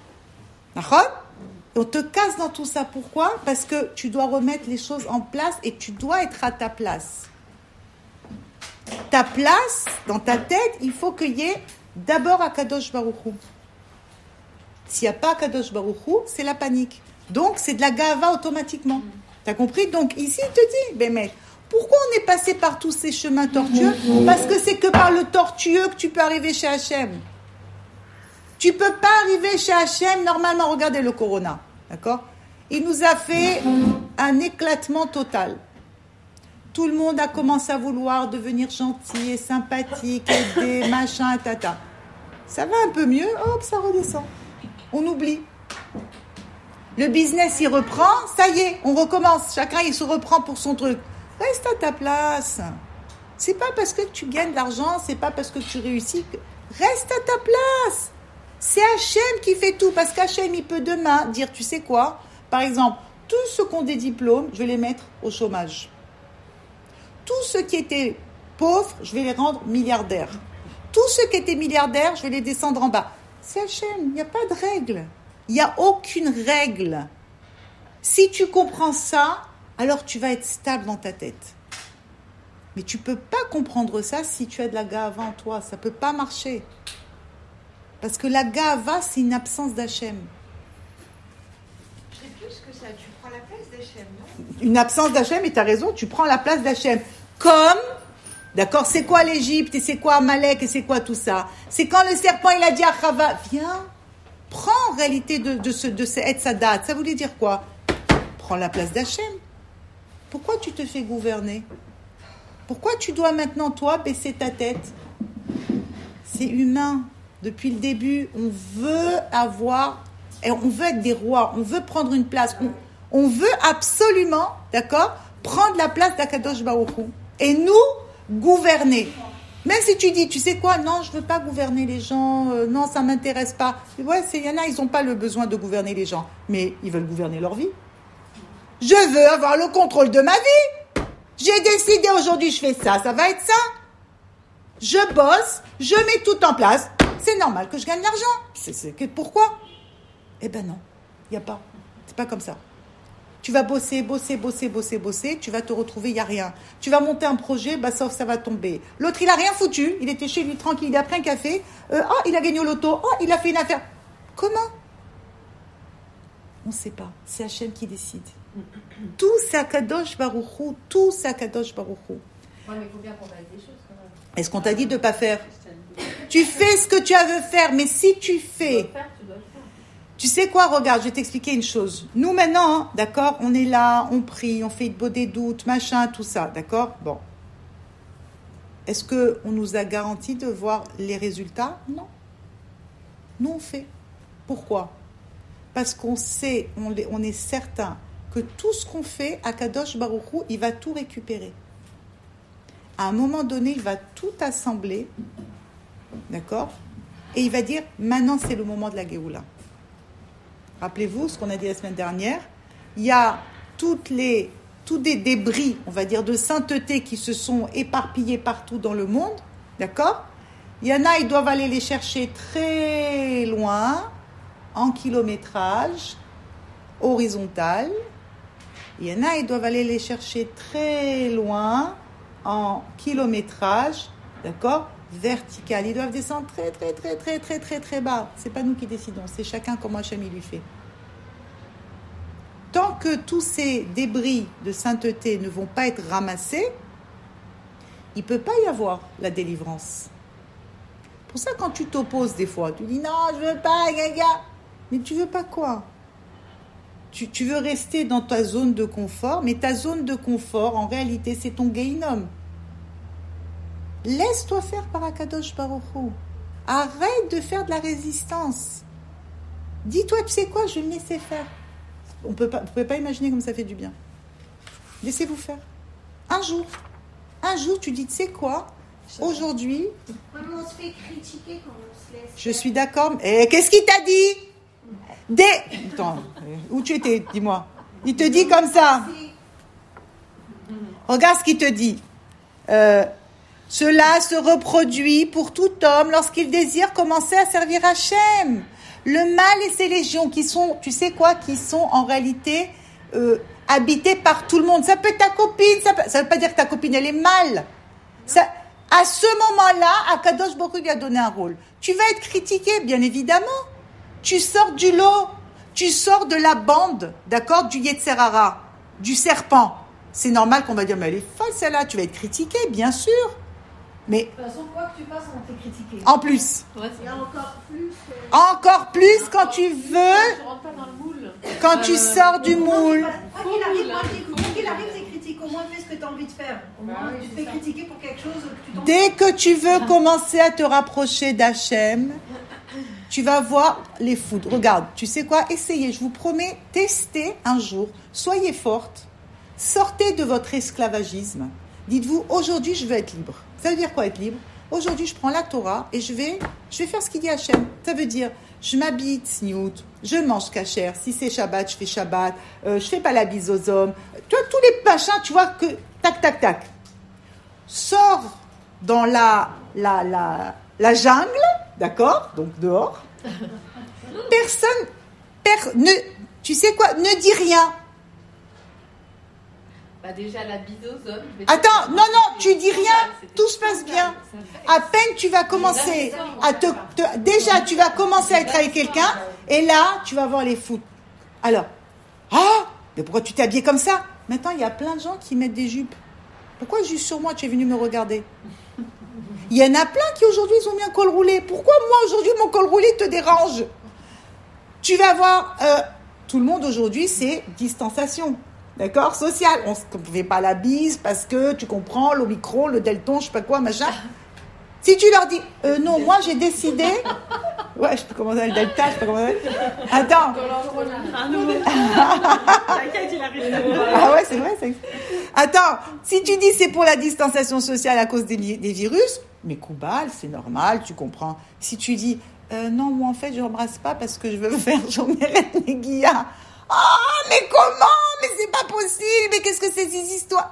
On te casse dans tout ça. Pourquoi? Parce que tu dois remettre les choses en place et tu dois être à ta place. Ta place, dans ta tête, il faut qu'il y ait d'abord Akadosh Baruch Hu. S'il n'y a pas Akadosh Baruch Hu, c'est la panique. Donc, c'est de la gava automatiquement. T'as compris? Donc, ici, il te dit, Bémet, pourquoi on est passé par tous ces chemins tortueux? Parce que c'est que par le tortueux que tu peux arriver chez Hachem. Tu peux pas arriver chez Hachem, normalement, regardez le corona, d'accord? Il nous a fait un éclatement total. Tout le monde a commencé à vouloir devenir gentil et sympathique, aider, machin, tata. Ça va un peu mieux, hop, ça redescend. On oublie. Le business, il reprend, ça y est, on recommence. Chacun, il se reprend pour son truc. Reste à ta place. C'est pas parce que tu gagnes de l'argent, c'est pas parce que tu réussis. Reste à ta place. C'est Hachem qui fait tout, parce qu'Hachem, il peut demain dire, tu sais quoi? Par exemple, tous ceux qui ont des diplômes, je vais les mettre au chômage. Tous ceux qui étaient pauvres, je vais les rendre milliardaires. Tous ceux qui étaient milliardaires, je vais les descendre en bas. C'est Hachem, il n'y a pas de règle. Il n'y a aucune règle. Si tu comprends ça, alors tu vas être stable dans ta tête. Mais tu ne peux pas comprendre ça si tu as de la gava en toi. Ça ne peut pas marcher. Parce que la gava, c'est une absence d'Hachem. C'est plus que ça. Tu prends la place d'Hachem, non? Une absence d'Hachem, et tu as raison, tu prends la place d'Hachem. Comme, d'accord, c'est quoi l'Égypte, et c'est quoi Amalek, et c'est quoi tout ça? C'est quand le serpent, il a dit à Chava, viens, prends en réalité de ce Etzadat. Ça voulait dire quoi? Prends la place d'Hachem. Pourquoi tu te fais gouverner? Pourquoi tu dois maintenant, toi, baisser ta tête? C'est humain. Depuis le début, on veut être des rois, on veut prendre une place, on veut absolument, d'accord, prendre la place d'Akadosh Baruch Hu. Et nous, gouverner. Même si tu dis, tu sais quoi, non, je ne veux pas gouverner les gens, non, ça ne m'intéresse pas. Ouais, il y en a, ils n'ont pas le besoin de gouverner les gens, mais ils veulent gouverner leur vie. Je veux avoir le contrôle de ma vie. J'ai décidé aujourd'hui, je fais ça, ça va être ça. Je bosse, je mets tout en place. C'est normal que je gagne de l'argent. Pourquoi? Eh ben non, il n'y a pas. C'est pas comme ça. Tu vas bosser, tu vas te retrouver, il n'y a rien. Tu vas monter un projet, sauf ça va tomber. L'autre, il n'a rien foutu, il était chez lui tranquille, il a pris un café, il a gagné au loto, il a fait une affaire. Comment? On ne sait pas, c'est Hachem qui décide. Tout c'est Akadosh Baruch Hu, tout c'est Akadosh Baruch Hu. Ouais, mais il faut bien qu'on fasse des choses quand même. Est-ce qu'on t'a dit de ne pas faire? Tu fais ce que tu veux faire, mais si tu fais... Tu sais quoi, regarde, je vais t'expliquer une chose. Nous maintenant, d'accord, on est là, on prie, on fait de beaux des doutes, machin, tout ça, d'accord? Bon. Est-ce qu'on nous a garanti de voir les résultats? Non. Nous, on fait. Pourquoi? Parce qu'on sait, on est certain que tout ce qu'on fait, Akadosh Baruch Hu, il va tout récupérer. À un moment donné, il va tout assembler, d'accord? Et il va dire, maintenant c'est le moment de la Géoula. Rappelez-vous ce qu'on a dit la semaine dernière. Il y a tous des débris, on va dire, de sainteté qui se sont éparpillés partout dans le monde, d'accord? Il y en a, ils doivent aller les chercher très loin, en kilométrage, horizontal. Il y en a, ils doivent aller les chercher très loin, en kilométrage, d'accord, vertical. Ils doivent descendre très, très, très, très, très, très, très bas. C'est pas nous qui décidons, c'est chacun comment Hachem il lui fait. Tant que tous ces débris de sainteté ne vont pas être ramassés, il ne peut pas y avoir la délivrance. Pour ça, quand tu t'opposes des fois, tu dis non, je veux pas, gaga. Mais tu veux pas quoi ? Tu veux rester dans ta zone de confort, mais ta zone de confort, en réalité, c'est ton Gehinnom. Laisse-toi faire par Akadosh Baruch Hu. Arrête de faire de la résistance. Dis-toi, tu sais quoi, je vais me laisser faire. Vous ne pouvez pas imaginer comme ça fait du bien. Laissez-vous faire. Un jour, tu dis, tu sais quoi, aujourd'hui... On se fait critiquer quand on se laisse... Je suis d'accord. Et qu'est-ce qu'il t'a dit ? Attends, où tu étais, dis-moi. Il te dit comme ça. Regarde ce qu'il te dit. Cela se reproduit pour tout homme lorsqu'il désire commencer à servir Hachem. Le mal et ses légions qui sont, tu sais quoi, qui sont en réalité habitées par tout le monde. Ça peut être ta copine, ça veut pas dire que ta copine elle est mal. Ça, à ce moment-là, Akadosh Baruch Hu lui a donné un rôle. Tu vas être critiqué, bien évidemment. Tu sors du lot, tu sors de la bande, d'accord, du Yetzer Hara, du serpent. C'est normal qu'on va dire, mais elle est folle celle-là, tu vas être critiqué, bien sûr. Mais de toute façon, quoi que tu fasses, on va te critiquer. En plus. Ouais, Et encore plus. Encore plus quand tu veux. Je rentre pas dans le moule. Quand tu sors du moule. Quoi qu'il arrive, moi, quoi qu'il arrive, c'est critique. Au moins, fais ce que tu as envie de faire. Au moins, tu te fais critiquer pour quelque chose que tu t'en Dès que tu veux commencer à te rapprocher d'Hachem, tu vas voir les foudres. Regarde, tu sais quoi? Essayez, je vous promets, testez un jour. Soyez forte. Sortez de votre esclavagisme. Dites-vous, aujourd'hui, je veux être libre. Ça veut dire quoi, être libre? Aujourd'hui, je prends la Torah et je vais faire ce qu'il dit Hachem. Ça veut dire, je m'habille tzniout, je mange kasher. Si c'est Shabbat, je fais Shabbat. Je fais pas la bise aux hommes. Tu vois, tous les machins, tu vois que tac, tac, tac. Sors dans la jungle, d'accord? Donc dehors. Tu sais quoi? Ne dis rien. Bah déjà la bise aux hommes. Attends, non, tu dis rien, tout se passe bien. À peine tu vas commencer à déjà tu vas commencer à être avec quelqu'un et là tu vas voir les foudres. Alors, mais pourquoi tu t'es habillé comme ça? Maintenant il y a plein de gens qui mettent des jupes. Pourquoi juste sur moi tu es venu me regarder? Il y en a plein qui aujourd'hui ils ont mis un col roulé. Pourquoi moi aujourd'hui mon col roulé te dérange? Tu vas voir, tout le monde aujourd'hui c'est distanciation. D'accord? Social. On ne fait pas la bise parce que tu comprends, l'Omicron, le Delton, je sais pas quoi, machin. Si tu leur dis, non, moi j'ai décidé. Ouais, je sais pas comment ça, le Delta, je sais pas comment ça. Attends. Un nouveau. T'inquiète, il arrive. Ah ouais, c'est vrai. Attends, si tu dis c'est pour la distanciation sociale à cause des virus, mais Koubal, c'est normal, tu comprends. Si tu dis, non, moi en fait, je n'embrasse pas parce que je veux faire Joméret Neguia. Ah, mais comment? Mais c'est pas possible. Mais qu'est-ce que c'est ces histoires?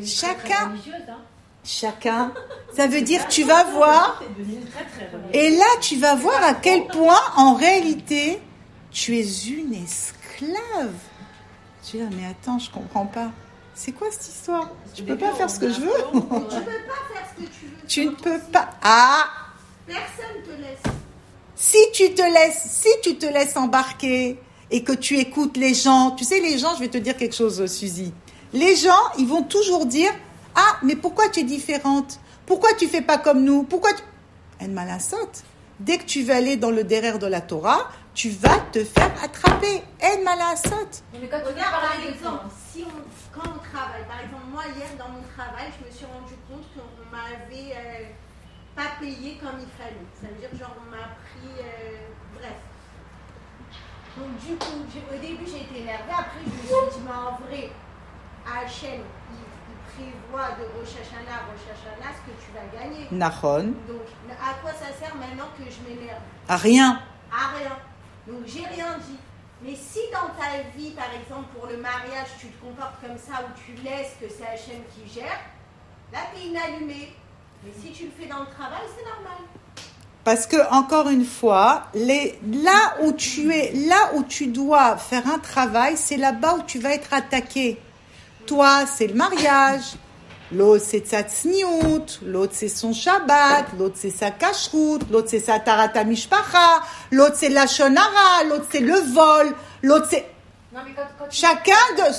Chacun. Ça veut dire tu vas voir. Et là, tu vas voir à quel point, en réalité, tu es une esclave. Tu dis, mais attends, je comprends pas. C'est quoi cette histoire? Je peux pas faire ce que je veux. Tu peux pas faire ce que tu veux. Tu ne peux pas. Ah. Personne te laisse. Si tu te laisses embarquer. Et que tu écoutes les gens. Tu sais, les gens, je vais te dire quelque chose, Suzy. Les gens, ils vont toujours dire, ah, mais pourquoi tu es différente? Pourquoi tu fais pas comme nous? Pourquoi tu... En malasot. Dès que tu vas aller dans le derrière de la Torah, tu vas te faire attraper. En malasot. Mais quand tu regardes, par exemple, quand on travaille, par exemple, moi, hier, dans mon travail, je me suis rendu compte qu'on m'avait pas payé comme il fallait. Ça veut dire, genre, on m'a pris... bref. Donc du coup, au début j'ai été énervée, après je me suis dit, mais en vrai, Hachem, il prévoit de Rosh Hashanah ce que tu vas gagner. Nachon. Donc à quoi ça sert maintenant que je m'énerve? À rien. À rien. Donc j'ai rien dit. Mais si dans ta vie, par exemple pour le mariage, tu te comportes comme ça, où tu laisses que c'est Hachem qui gère, là t'es inallumé. Mais si tu le fais dans le travail, c'est normal. Parce que, encore une fois, là où tu dois faire un travail, c'est là-bas où tu vas être attaqué. Toi, c'est le mariage. l'autre c'est sa tzniout, l'autre c'est son Shabbat, l'autre c'est sa kashrut, l'autre c'est sa tarata mishpacha, l'autre c'est la shonara, l'autre c'est le vol, l'autre c'est... Chacun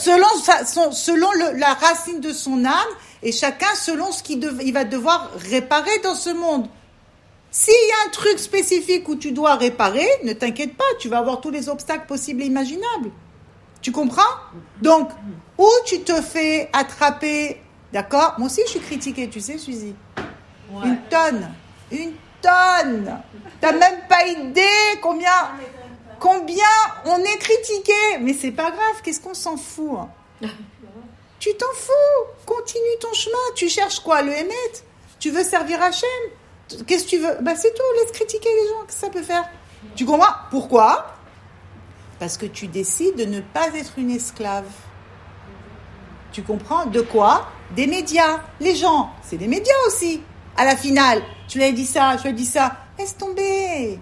selon la racine de son âme et chacun selon ce il va devoir réparer dans ce monde. S'il y a un truc spécifique où tu dois réparer, ne t'inquiète pas, tu vas avoir tous les obstacles possibles et imaginables. Tu comprends? Donc, où tu te fais attraper, d'accord? Moi aussi je suis critiquée, tu sais, Suzy. Ouais. Une tonne. T'as même pas idée combien on est critiqué, mais c'est pas grave, qu'est-ce qu'on s'en fout? Tu t'en fous, continue ton chemin, tu cherches quoi, le Hémet? Tu veux servir Hachem? Qu'est-ce que tu veux? C'est tout, laisse critiquer les gens, qu'est-ce que ça peut faire? Tu comprends? Pourquoi? Parce que tu décides de ne pas être une esclave. Tu comprends? De quoi? Des médias. Les gens, c'est des médias aussi. À la finale, je lui ai dit ça, laisse tomber,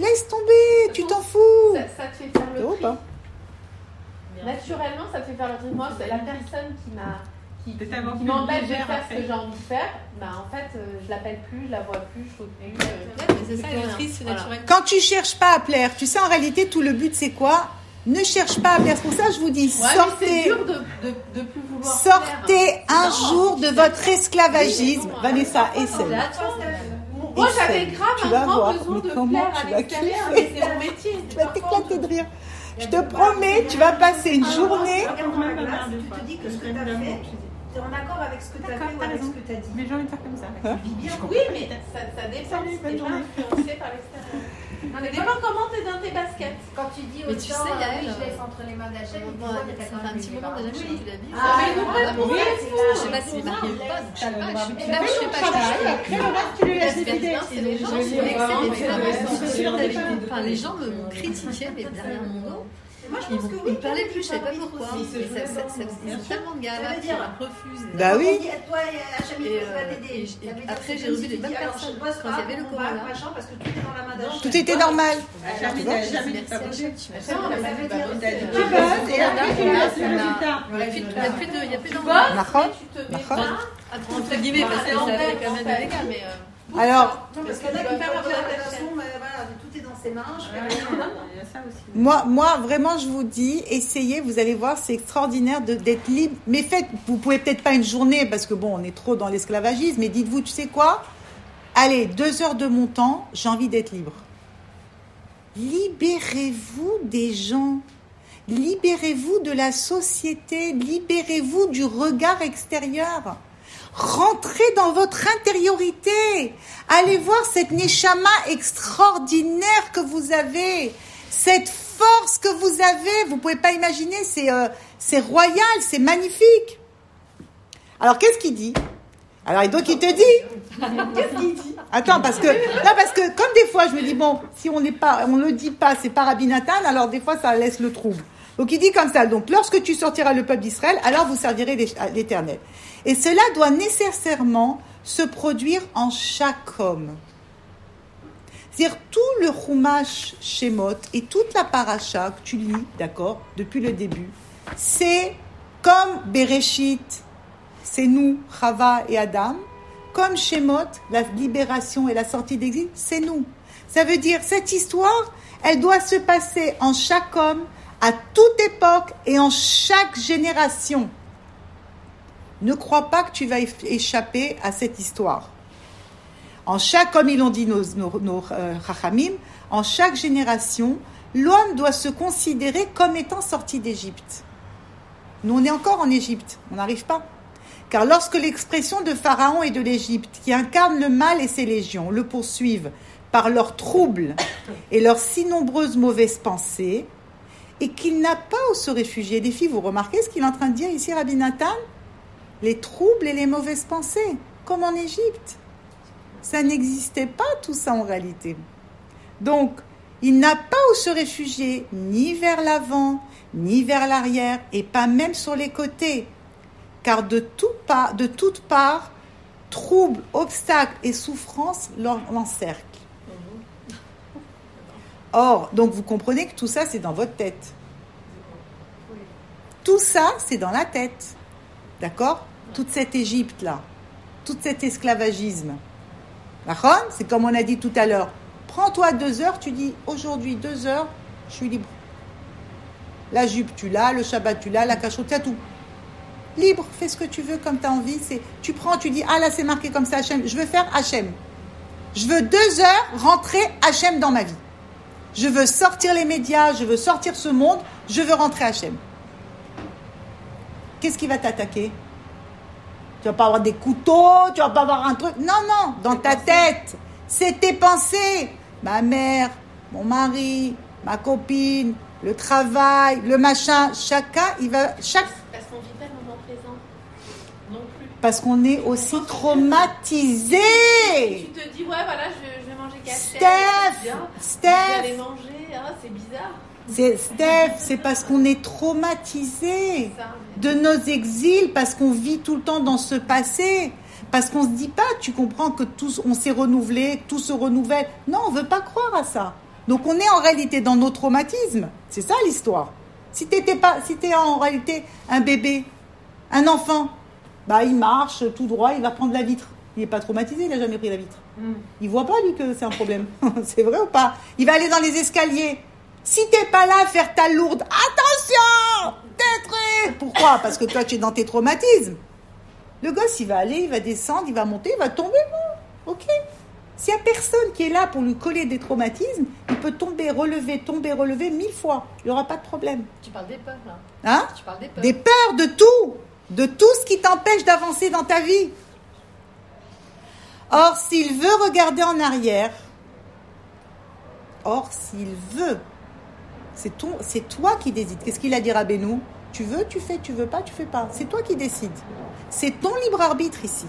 tu t'en fous. Ça te fait faire le tri. Naturellement, ça te fait faire le tri. Moi, c'est la personne qui m'empêche de faire ce que j'ai envie de faire. En fait, je l'appelle plus, je la vois plus, je trouve plus. C'est ça, le tri, c'est naturel. Quand tu cherches pas à plaire, tu sais en réalité tout le but c'est quoi? Ne cherche pas à plaire. C'est pour ça que je vous dis, sortez. C'est dur de plus vouloir sortez un jour de votre esclavagisme. Vanessa, essaie. Moi, j'avais grave un grand besoin de plaire à l'extérieur, mais c'est mon métier. Tu vas t'éclater de rire. Je te promets, tu vas passer une journée. Regarde dans la glace, tu te dis que ce que tu as fait, tu es en accord avec ce que tu as fait ou avec ce que tu as dit. Mais j'ai envie de faire comme ça. Oui, mais ça dépend. Tu n'es pas influencé par l'extérieur. Ça dépend comment tu es dans tes baskets. Quand tu dis aux gens, je laisse entre les mains d'Hachem, ça fait un petit moment déjà que je suis la vie. Je sais pas si c'est marqué ou pas. Je sais pas. Les gens me critiquaient, mais derrière mon dos. Moi, je pense que oui. Ils parlaient plus, je ne sais pas pourquoi. Ils ont tellement de galères qu'ils refusent. Bah oui. Toi, Hachem, il va t'aider. Après, j'ai revu les mêmes personnes quand il y avait le corona. Parce que tout est dans la main d'Hachem. Tout était normal. Il n'y a plus d'envie. Entre guillemets, parce que ça fait quand même des dégâts, mais... Alors, parce que là, il fait tout est dans ses mains. Moi, vraiment, je vous dis, essayez, vous allez voir, c'est extraordinaire d'être libre. Mais vous pouvez peut-être pas une journée, parce que on est trop dans l'esclavagisme, mais dites-vous, tu sais quoi? Allez, 2 heures de mon temps, j'ai envie d'être libre. Libérez-vous des gens. Libérez-vous de la société. Libérez-vous du regard extérieur. Rentrez dans votre intériorité. Allez voir cette neshama extraordinaire que vous avez. Cette force que vous avez. Vous pouvez pas imaginer, c'est royal, c'est magnifique. Alors, qu'est-ce qu'il dit? Alors, et donc, il te dit, qu'est-ce qu'il dit? Attends, parce que comme des fois, je me dis, si on le dit pas, c'est pas Rabbi Nathan, alors des fois, ça laisse le trouble. Donc, il dit comme ça, donc, lorsque tu sortiras le peuple d'Israël, alors vous servirez l'Éternel. Et cela doit nécessairement se produire en chaque homme. C'est-à-dire, tout le Chumash Shemot et toute la paracha que tu lis, d'accord, depuis le début, c'est comme Bereshit, c'est nous, Chava et Adam, comme Shemot, la libération et la sortie d'exil, c'est nous. Ça veut dire, cette histoire, elle doit se passer en chaque homme, à toute époque et en chaque génération. Ne crois pas que tu vas échapper à cette histoire. En chaque, comme ils l'ont dit nos Chachamim, en chaque génération, l'homme doit se considérer comme étant sorti d'Égypte. Nous, on est encore en Égypte, on n'arrive pas. Car lorsque l'expression de Pharaon et de l'Égypte, qui incarne le mal et ses légions, le poursuivent par leurs troubles et leurs si nombreuses mauvaises pensées, et qu'il n'a pas où se réfugier. Les filles, vous remarquez ce qu'il est en train de dire ici, Rabbi Nathan? Les troubles et les mauvaises pensées, comme en Égypte. Ça n'existait pas tout ça en réalité. Donc, il n'a pas où se réfugier, ni vers l'avant, ni vers l'arrière, et pas même sur les côtés. Car de toutes parts, troubles, obstacles et souffrances l'encerclent. Or, donc vous comprenez que tout ça, c'est dans votre tête. Tout ça, c'est dans la tête. D'accord ? toute cette Égypte-là, tout cet esclavagisme. D'accord ? C'est comme on a dit tout à l'heure. Prends-toi 2 heures, tu dis aujourd'hui 2 heures, je suis libre. La jupe, tu l'as, le Shabbat, tu l'as, la cachoute, tu as tout. Libre, fais ce que tu veux comme tu as envie. Tu prends, tu dis, ah là c'est marqué comme ça Hachem, je veux faire Hachem. Je veux 2 heures rentrer Hachem dans ma vie. Je veux sortir les médias, je veux sortir ce monde, je veux rentrer Hachem. Qu'est-ce qui va t'attaquer ? Tu vas pas avoir des couteaux, tu vas pas avoir un truc. Non, dans ta tête. C'est tes pensées. Ma mère, mon mari, ma copine, le travail, le machin. Chacun, il va... Parce qu'on vit pas le moment présent. Non plus. Parce qu'on est aussi traumatisé. Tu te dis, ouais, voilà, je vais manger café. Steph. Je vais aller manger, c'est bizarre. C'est parce qu'on est traumatisé de nos exils, parce qu'on vit tout le temps dans ce passé, parce qu'on se dit pas, tu comprends que tous on s'est renouvelé, tout se renouvelle. Non, on veut pas croire à ça. Donc on est en réalité dans nos traumatismes. C'est ça l'histoire. Si t'es en réalité un bébé, un enfant, il marche tout droit, il va prendre la vitre. Il n'est pas traumatisé, il n'a jamais pris la vitre. Il voit pas lui que c'est un problème. C'est vrai ou pas ? Il va aller dans les escaliers. Si t'es pas là à faire ta lourde, attention, pourquoi ? Parce que toi tu es dans tes traumatismes. Le gosse il va aller, il va descendre, il va monter, il va tomber. Bon, ok. S'il y a personne qui est là pour lui coller des traumatismes, il peut tomber, relever 1000 fois. Il n'y aura pas de problème. Tu parles des peurs là. Hein ? Tu parles des peurs. Des peurs, de tout ce qui t'empêche d'avancer dans ta vie. Or s'il veut regarder en arrière, c'est toi qui décides. Qu'est-ce qu'il a dit Rabbeinu ? Tu veux, tu fais, tu veux pas, tu fais pas. C'est toi qui décides. C'est ton libre arbitre ici.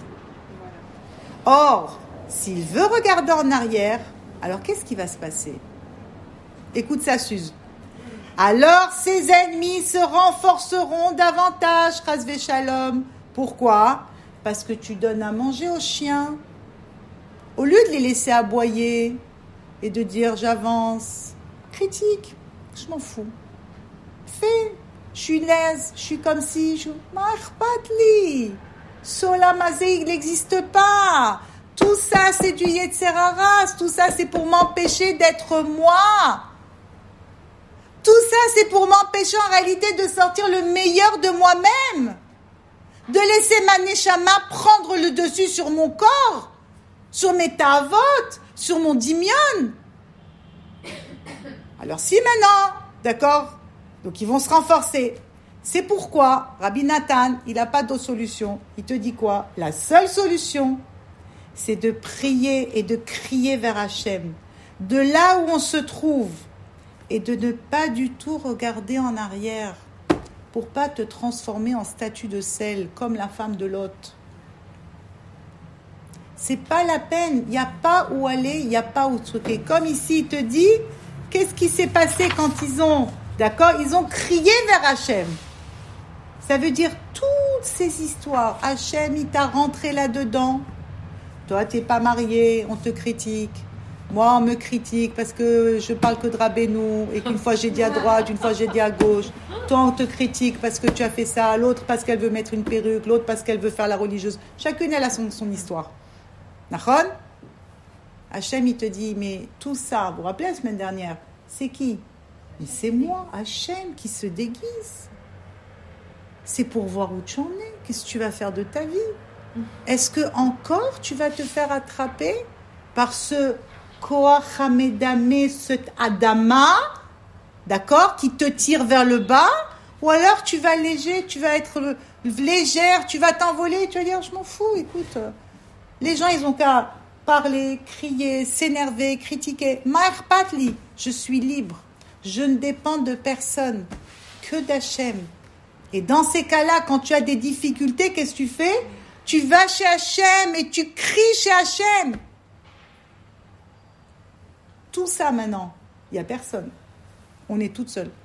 Or, s'il veut regarder en arrière, alors qu'est-ce qui va se passer ? Écoute ça, Suze. Alors ses ennemis se renforceront davantage, Chas v'Shalom. Pourquoi ? Parce que tu donnes à manger aux chiens. Au lieu de les laisser aboyer et de dire j'avance, critique. Je m'en fous. Fais. Je suis l'aise. Je suis comme si. Marpatli. Solamazé, il n'existe pas. Tout ça, c'est du Yetzeraras. Tout ça, c'est pour m'empêcher d'être moi. Tout ça, c'est pour m'empêcher en réalité de sortir le meilleur de moi-même. De laisser ma neshama prendre le dessus sur mon corps, sur mes ta'avot, sur mon dimion. Alors si maintenant, d'accord, donc ils vont se renforcer. C'est pourquoi Rabbi Nathan, il n'a pas d'autre solution. Il te dit quoi ? La seule solution, c'est de prier et de crier vers Hachem, de là où on se trouve, et de ne pas du tout regarder en arrière, pour pas te transformer en statue de sel, comme la femme de Lot. C'est pas la peine, il n'y a pas où aller, il n'y a pas où truquer. Comme ici, il te dit, qu'est-ce qui s'est passé quand ils ont crié vers Hachem. Ça veut dire toutes ces histoires. Hachem, il t'a rentré là-dedans. Toi, t'es pas marié, on te critique. Moi, on me critique parce que je parle que de Rabbeinu et qu'une fois j'ai dit à droite, une fois j'ai dit à gauche. Toi, on te critique parce que tu as fait ça. L'autre parce qu'elle veut mettre une perruque. L'autre parce qu'elle veut faire la religieuse. Chacune, elle a son histoire. Nachon ? Hachem, il te dit, mais tout ça, vous vous rappelez la semaine dernière, c'est qui ? Mais c'est moi, Hachem, qui se déguise. C'est pour voir où tu en es. Qu'est-ce que tu vas faire de ta vie ? Est-ce que encore tu vas te faire attraper par ce Koach Hamedame, cet Adama, d'accord, qui te tire vers le bas, ou alors tu vas être légère, tu vas t'envoler, tu vas dire je m'en fous, écoute, les gens ils ont qu'à parler, crier, s'énerver, critiquer. Ma'er patli, je suis libre, je ne dépends de personne, que d'Hachem. Et dans ces cas-là, quand tu as des difficultés, qu'est-ce que tu fais ? Tu vas chez Hachem et tu cries chez Hachem. Tout ça maintenant, il n'y a personne. On est toutes seules.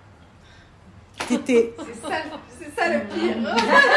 C'est ça le pire.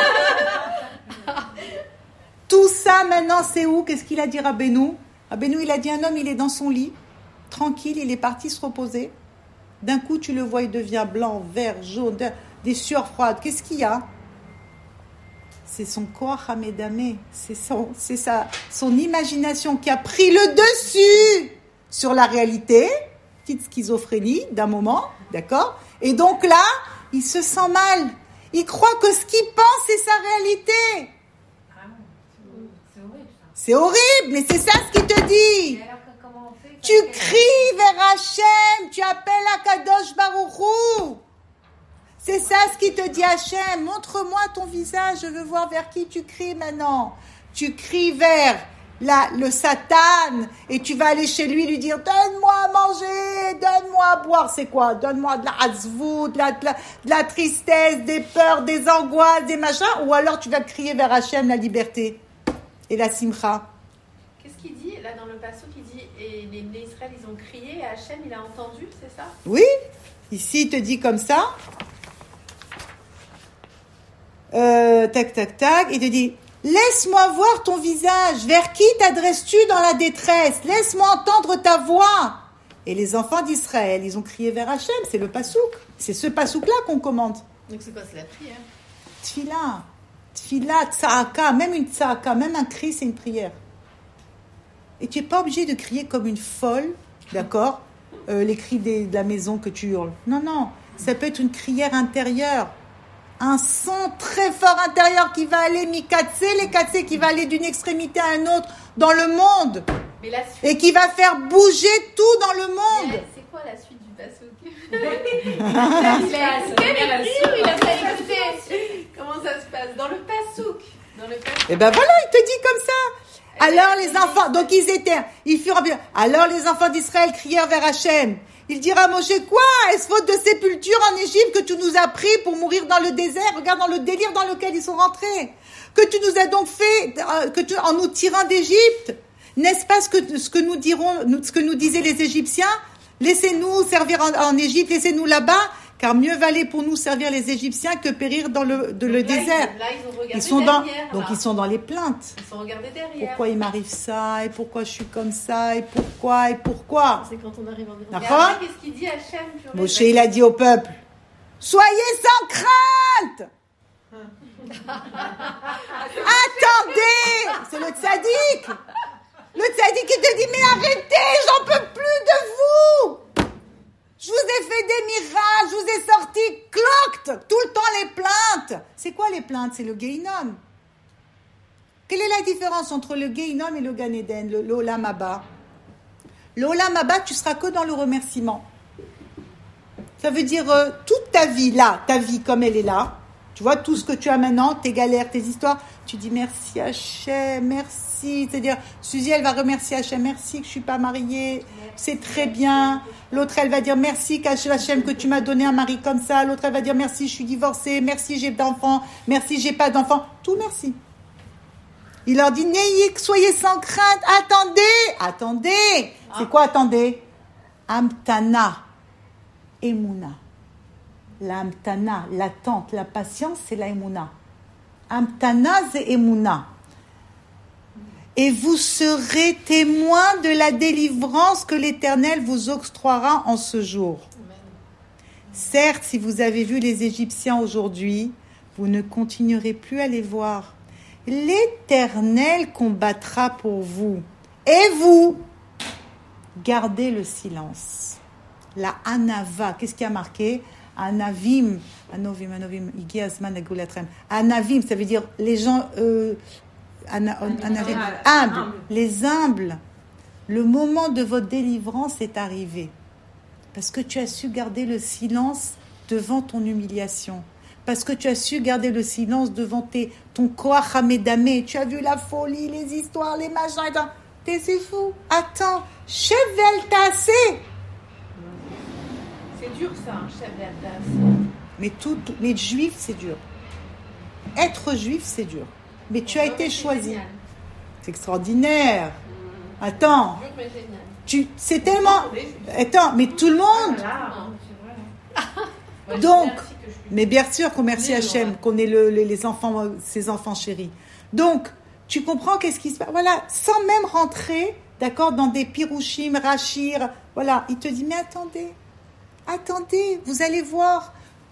Tout ça maintenant, c'est où ? Qu'est-ce qu'il a dit Rabbeinu ? Rabbeinu, il a dit un homme, il est dans son lit, tranquille, il est parti se reposer. D'un coup, tu le vois, il devient blanc, vert, jaune, des sueurs froides. Qu'est-ce qu'il y a ? c'est son koach hamedame, c'est son imagination qui a pris le dessus sur la réalité, petite schizophrénie d'un moment, d'accord? Et donc là, il se sent mal. Il croit que ce qu'il pense, c'est sa réalité. C'est horrible ça. C'est horrible, mais c'est ça ce qu'il te dit. Et alors, comment on fait? Tu cries vers Hachem, tu appelles Akadosh Baruch Hu. C'est ça ce qu'il te dit Hachem. Montre-moi ton visage, je veux voir vers qui tu cries maintenant. Tu cries vers le Satan et tu vas aller chez lui dire donne-moi à manger, donne-moi à boire. C'est quoi? Donne-moi de la hazvou, de la tristesse, des peurs, des angoisses, des machins. Ou alors tu vas crier vers Hachem la liberté et la simcha. Qu'est-ce qu'il dit là dans le passage? Il dit et les Israël ils ont crié et Hachem il a entendu, c'est ça? Oui, ici il te dit comme ça. Tac, tac, tac. Il te dit, laisse-moi voir ton visage. Vers qui t'adresses-tu dans la détresse? Laisse-moi entendre ta voix. Et les enfants d'Israël, ils ont crié vers Hachem. C'est le pasouk. C'est ce pasouk-là qu'on commente. Donc c'est quoi? C'est la prière. Tfila, tsaaka, même une tsaaka, même un cri, c'est une prière. Et tu n'es pas obligé de crier comme une folle, d'accord? Les cris de la maison que tu hurles. Non. Ça peut être une prière intérieure. Un son très fort intérieur qui va aller les katsé, qui va aller d'une extrémité à une autre dans le monde. Mais la suite... Et qui va faire bouger tout dans le monde. C'est quoi la suite du pasouk? Il a pas écouté. Comment ça se passe? Dans le pasouk. Et ben voilà, il te dit comme ça. Alors les enfants, donc ils furent bien. Alors les enfants d'Israël crièrent vers Hachem. Il dira, Moshe, quoi? Est-ce faute de sépulture en Égypte que tu nous as pris pour mourir dans le désert? Regarde dans le délire dans lequel ils sont rentrés. Que tu nous as donc fait, en nous tirant d'Égypte. N'est-ce pas ce que nous disaient les Égyptiens? Laissez-nous servir en Égypte, laissez-nous là-bas, car mieux valait pour nous servir les Égyptiens que périr dans le désert. Ils sont dans les plaintes. Ils sont regardés derrière. Pourquoi il m'arrive ça? Et pourquoi je suis comme ça? Et pourquoi? C'est quand on arrive en Mais après, qu'est-ce qu'il dit Hachem? Moshe, il a dit au peuple, soyez sans crainte. Attendez, c'est le tzaddik. Le tzaddik qui te dit, mais arrêtez, j'en peux plus de vous. Je vous ai fait des miracles, je vous ai sorti clocte, tout le temps les plaintes. C'est quoi les plaintes? C'est le Gehinom. Quelle est la différence entre le Gehinom et le Gan Eden, le Olam Haba? Le Olam Haba, tu seras que dans le remerciement. Ça veut dire toute ta vie là, ta vie comme elle est là, tu vois, tout ce que tu as maintenant, tes galères, tes histoires, tu dis merci Hachem, merci. C'est-à-dire, Suzy, elle va remercier Hachem, merci que je ne suis pas mariée, c'est très bien. L'autre, elle va dire merci Hachem que tu m'as donné un mari comme ça. L'autre, elle va dire merci, je suis divorcée, merci, j'ai d'enfants, merci, j'ai pas d'enfants. Tout merci. Il leur dit, n'ayez, soyez sans crainte, attendez. C'est quoi attendez? Amtana, Emouna. La amtana, l'attente, la patience, c'est la Emouna. Amtana, c'est Emouna. Et vous serez témoins de la délivrance que l'Éternel vous octroiera en ce jour. Amen. Certes, si vous avez vu les Égyptiens aujourd'hui, vous ne continuerez plus à les voir. L'Éternel combattra pour vous. Et vous, gardez le silence. La anava, qu'est-ce qui a marqué? Anavim, Anavim, ça veut dire les gens humbles, les humbles. Le moment de votre délivrance est arrivé. Parce que tu as su garder le silence devant ton humiliation. Parce que tu as su garder le silence devant ton koach hamedame. Tu as vu la folie, les histoires, les machins. T'es fou. Attends. Chevel tassé. C'est dur ça, un chevel tassé. Mais les juifs, c'est dur. Être juif, c'est dur. Mais tu as été choisi. Génial. C'est extraordinaire. Attends. Dur mais génial. C'est tellement... Attends, mais tout le monde... Donc, mais bien sûr qu'on merci Hachem, qu'on ait les enfants, ses enfants chéris. Donc, tu comprends qu'est-ce qui se passe. Voilà, sans même rentrer, d'accord, dans des pirouchim, rachir. Voilà, il te dit, mais attendez, vous allez voir,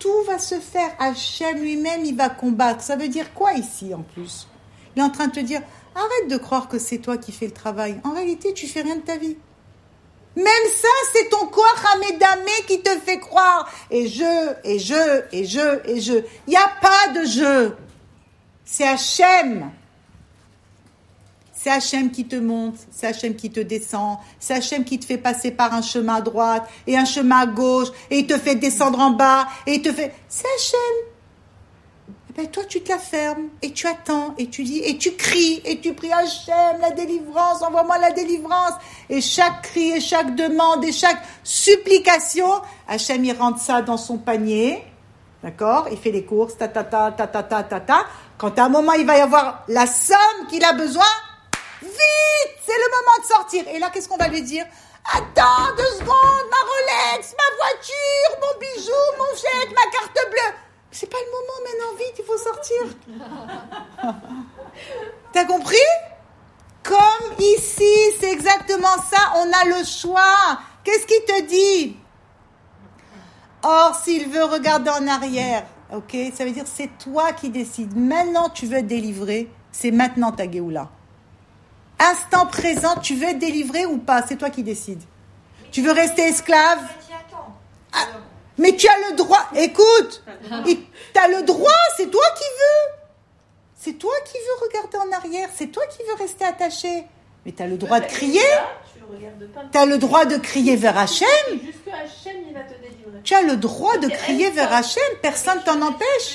tout va se faire. Hachem lui-même, il va combattre. Ça veut dire quoi ici, en plus? Il est en train de te dire, arrête de croire que c'est toi qui fais le travail. En réalité, tu fais rien de ta vie. Même ça, c'est ton corps Hamedamé qui te fait croire. Et je. Il n'y a pas de je. C'est Hachem. C'est Hachem qui te monte, c'est Hachem qui te descend, c'est Hachem qui te fait passer par un chemin à droite et un chemin à gauche et il te fait descendre en bas et il te fait... C'est Hachem. Et ben toi, tu te la fermes et tu attends et tu dis et tu cries et tu pries Hachem, la délivrance, envoie-moi la délivrance. Et chaque cri et chaque demande et chaque supplication, Hachem, il rentre ça dans son panier, d'accord? Il fait les courses, ta. Quand à un moment, il va y avoir la somme qu'il a besoin, vite, c'est le moment de sortir. Et là, qu'est-ce qu'on va lui dire? Attends 2 secondes, ma Rolex, ma voiture, mon bijou, mon chèque, ma carte bleue. C'est pas le moment maintenant, vite, il faut sortir. T'as compris? Comme ici, c'est exactement ça, on a le choix. Qu'est-ce qu'il te dit? Or, s'il veut regarder en arrière, ok, ça veut dire c'est toi qui décides. Maintenant, tu veux être délivré, c'est maintenant ta Géoula. Instant présent, tu veux être délivré ou pas? C'est toi qui décides. Tu veux rester esclave? Ah, mais tu as le droit. Écoute, tu as le droit, c'est toi qui veux. C'est toi qui veux regarder en arrière. C'est toi qui veux rester attaché. Mais tu as le droit de crier. Tu as le droit de crier vers Hachem. Jusque Hachem, il va te délivrer. Tu as le droit de crier vers Hachem. Personne ne t'en empêche.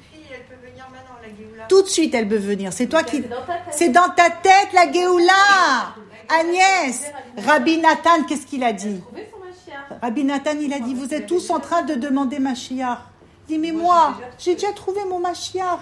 Tout de suite, elle peut venir. C'est toi qui... C'est dans ta tête, la Géoula. Agnès. Rabbi Nathan, qu'est-ce qu'il a dit? Rabbi Nathan, il a dit, vous êtes tous en train de demander Mashiach. Il dit, mais moi, j'ai déjà trouvé mon Mashiach.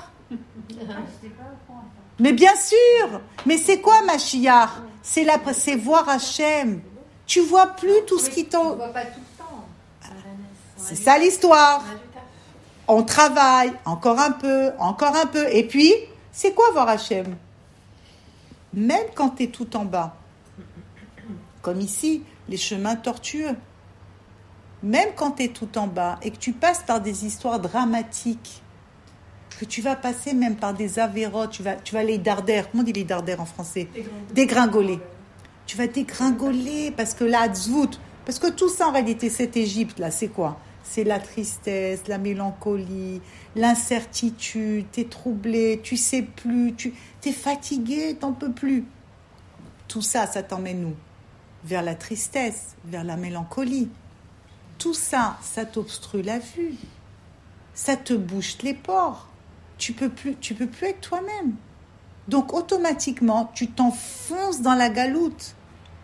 Mais bien sûr. Mais c'est quoi Mashiach? C'est voir Hachem. Tu vois plus tout ce qui t'en... C'est ça l'histoire. On travaille, encore un peu. Et puis, c'est quoi voir Hachem? Même quand tu es tout en bas, comme ici, les chemins tortueux, même quand tu es tout en bas et que tu passes par des histoires dramatiques, que tu vas passer même par des avérotes, tu vas les dardères, comment on dit les dardères en français? Dégringoler. Tu vas dégringoler parce que là, tzvout, parce que tout ça en réalité, cette Égypte là, c'est quoi? C'est la tristesse, la mélancolie, l'incertitude, t'es troublé, tu sais plus, t'es fatigué, t'en peux plus. Tout ça, ça t'emmène où? Vers la tristesse, vers la mélancolie. Tout ça, ça t'obstrue la vue. Ça te bouche les pores. Tu peux plus être toi-même. Donc automatiquement, tu t'enfonces dans la galoute.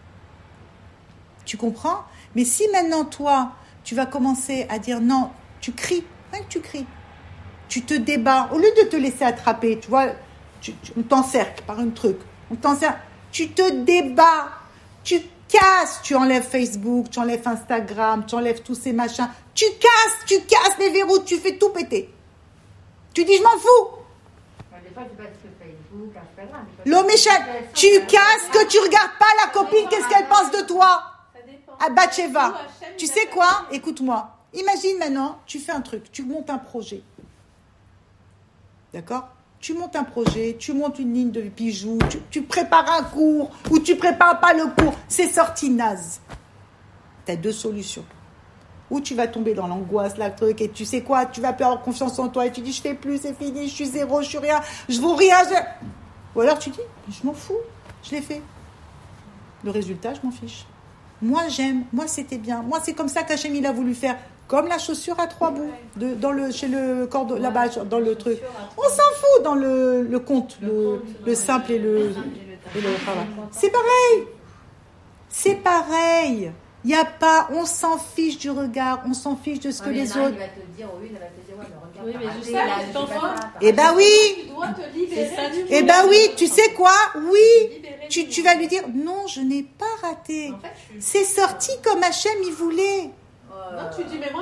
Tu comprends? Mais si maintenant toi, tu vas commencer à dire non, tu cries, rien que tu cries. Tu te débats. Au lieu de te laisser attraper, tu vois, on t'encercle par un truc. On t'encercle. Tu te débats. Tu casses. Tu enlèves Facebook, tu enlèves Instagram, tu enlèves tous ces machins. Tu casses les verrous, tu fais tout péter. Tu dis, je m'en fous. Des fois, tu passes sur Facebook, Instagram. L'homme tu casses que tu regardes pas la copine, qu'est-ce qu'elle pense de toi? À Batsheva. Tu sais quoi? Écoute-moi. Imagine maintenant, tu fais un truc, tu montes un projet. D'accord? Tu montes un projet, tu montes une ligne de bijoux, tu prépares un cours ou tu prépares pas le cours. C'est sorti naze. Tu as 2 solutions. Ou tu vas tomber dans l'angoisse, la truc, et tu sais quoi? Tu vas perdre confiance en toi et tu dis, je fais plus, c'est fini, je suis zéro, je suis rien, je vaux rien. Ou alors tu dis, je m'en fous, je l'ai fait. Le résultat, je m'en fiche. Moi, j'aime. Moi, c'était bien. Moi, c'est comme ça qu'Hachem, il a voulu faire. Comme la chaussure à 3 bouts. Chez le corps, là-bas, dans le truc. On s'en fout dans le conte. Le simple et le travail. C'est pareil. C'est pareil. Il n'y a pas... On s'en fiche du regard. On s'en fiche de ce que les autres... Il va te dire, oui, elle va te dire, ouais, le regard. Oui, mais je sais, c'est ton droit. Eh ben oui. Tu dois te libérer. Eh ben oui, tu sais quoi? Oui. Tu vas lui dire, non, je n'ai pas raté. En fait, c'est sorti comme Hachem il voulait. Non, tu dis, mais moi...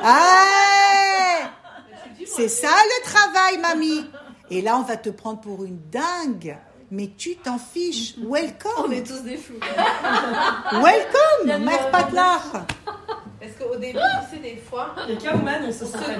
C'est ça le travail, mamie. Et là, on va te prendre pour une dingue. Mais tu t'en fiches. Welcome. On est tous des fous. Welcome, Mère Patlar. Parce qu'au début, tu sais, des fois, Les Kauman, on se on se sent donne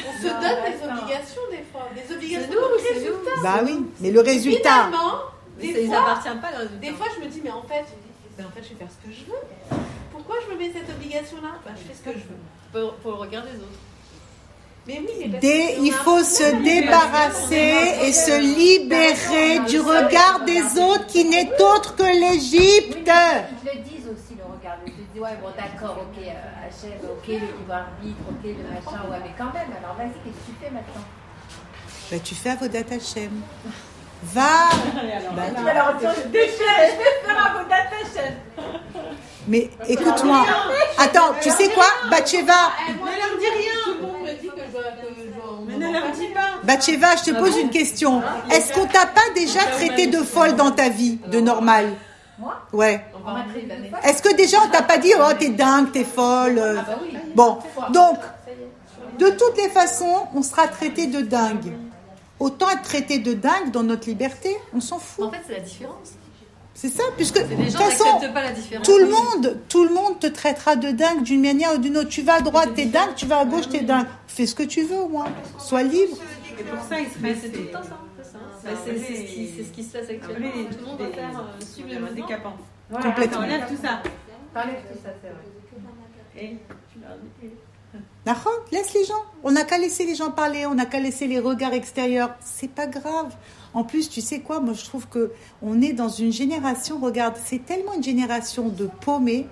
des obligations, des fois. Des obligations C'est nous. résultats. Bah oui, mais le résultat. Finalement, Ça des les fois, appartient pas, le résultat. des fois, je me dis, mais en fait, je vais faire ce que je veux. Pourquoi je me mets cette obligation-là? Je fais ce que je veux. Pour le regard des autres. Mais oui, mais parce que Il faut se débarrasser et se libérer du regard des autres qui n'est autre que l'Égypte. Ils te le disent aussi, le regard. Ils te disent, ouais, bon, d'accord, ok, Hachem, ok, le libre arbitre, ok, le machin, ouais, mais quand même, alors vas-y, qu'est-ce que tu fais maintenant? Bah, tu fais Avodat Hashem. Va. Alors, attends, je vais faire un Avodat Hashem. Mais écoute-moi. Attends, tu sais quoi, Bathsheba? Ne leur dis rien. tout le monde me dit que je dois. Mais ne leur dis pas. Bathsheba, je te pose une question. Est-ce qu'on t'a pas déjà traité de folle dans ta vie, de normal? Moi? Ouais. On m'a traité de folle. Est-ce que déjà on t'a pas dit, oh, t'es dingue, t'es folle? Ah bah oui. Bon, donc, de toutes les façons, on sera traité de dingue. Autant être traité de dingue dans notre liberté, on s'en En fout. fait, c'est la différence. C'est ça, puisque de C'est les toute gens façon, n'acceptent pas la différence. tout le monde te traitera de dingue d'une manière ou d'une autre. Tu vas à droite, t'es dingue, tu vas à gauche, t'es dingue. Fais ce que tu veux, au moins. Sois libre. Et pour ça, ils se Mais mettent. c'est tout le temps ça. C'est ça. C'est C'est ce qui se passe actuellement. Tout le monde va faire suivre le mouvement. handicapants. Complètement. Enlève tout ça. T'enlèves tout ça, c'est vrai. Et tu leur dis. D'accord, laisse les gens. On n'a qu'à laisser les gens parler, on n'a qu'à laisser les regards extérieurs. C'est pas grave. En plus, tu sais quoi, moi je trouve que on est dans une génération, regarde, c'est tellement une génération de paumés.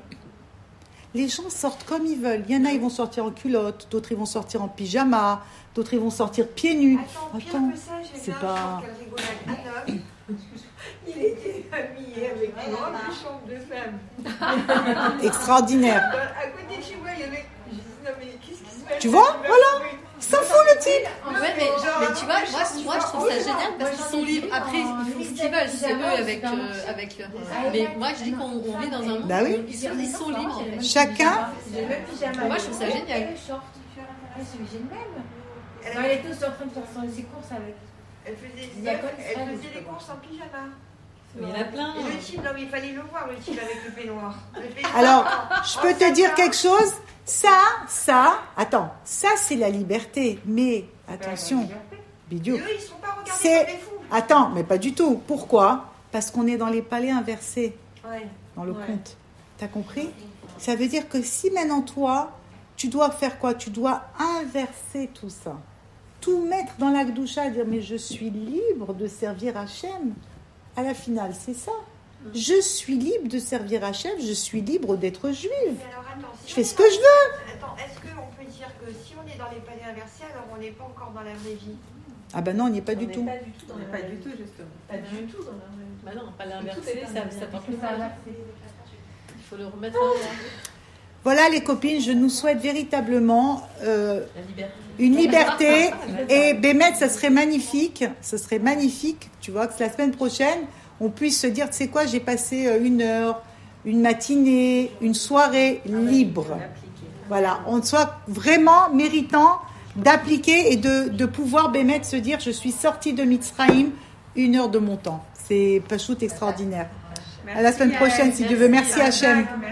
Les gens sortent comme ils veulent. Il y en a, ils vont sortir en culotte, d'autres ils vont sortir en pyjama, d'autres ils vont sortir pieds nus. Attends, pire Attends, que ça, j'ai c'est vu un pas- champ qu'elle rigolait. Un homme, il était habillé avec une robe de chambre de femme. extraordinaire. À côté de chez moi, il y avait. J'ai dit, non, mais qu'est-ce qui se passe? Tu vois, voilà. S'en fout le type. Ouais, mais tu vois, moi je trouve ça génial parce qu'ils sont libres. Après, ils font ce qu'ils veulent, c'est eux avec leur. Mais moi je dis qu'on vit dans un monde Bah oui. où ils sont libres en fait. Chacun. J'ai le même pyjama. Moi, je trouve ça génial. Et le short. Ah, j'ai le même. Non, elle était aussi en train de faire ses courses avec. Elle faisait Il y a quoi qui se elle passe, faisait des courses en pyjama. Mais il y en a plein. Et le type, non, mais il fallait le voir, le type avec le peignoir. Alors, je peux te dire quelque chose. Attends, ça c'est la liberté. Mais attention, Bidiou. Eux, ils sont pas regardés C'est. comme des fous. Attends, mais pas du tout. Pourquoi? Parce qu'on est dans les palais inversés, Ouais. dans le conte. T'as compris? Ça veut dire que si maintenant toi, tu dois faire quoi? Tu dois inverser tout ça. Tout mettre dans la gdoucha, dire mais je suis libre de servir Hachem. À la finale, c'est ça. Je suis libre de servir Hachem, je suis libre d'être juive. Mais alors, attends, si Je on fais est ce que dans- je veux. Attends, est-ce qu'on peut dire que si on est dans les palais inversés, alors on n'est pas encore dans la vraie vie? Ah ben non, on n'y est pas du tout. Pas du tout dans Mais la pas vraie du vie. tout, justement. Pas du tout dans la vraie vie. Bah non, pas l'inverser, Tout est ça porte C'est le ça, mal. là, Il faut le remettre en ordre. Voilà les copines, je nous souhaite véritablement La liberté. une liberté et Bémet, ça serait magnifique, tu vois, que la semaine prochaine, on puisse se dire, tu sais quoi, j'ai passé une heure, une matinée, une soirée libre. Voilà, on soit vraiment méritant d'appliquer et de pouvoir Bémet se dire, je suis sortie de Mitzrayim, une heure de mon temps. C'est pas shoot extraordinaire. À la semaine prochaine, si Dieu veut. Merci Hachem.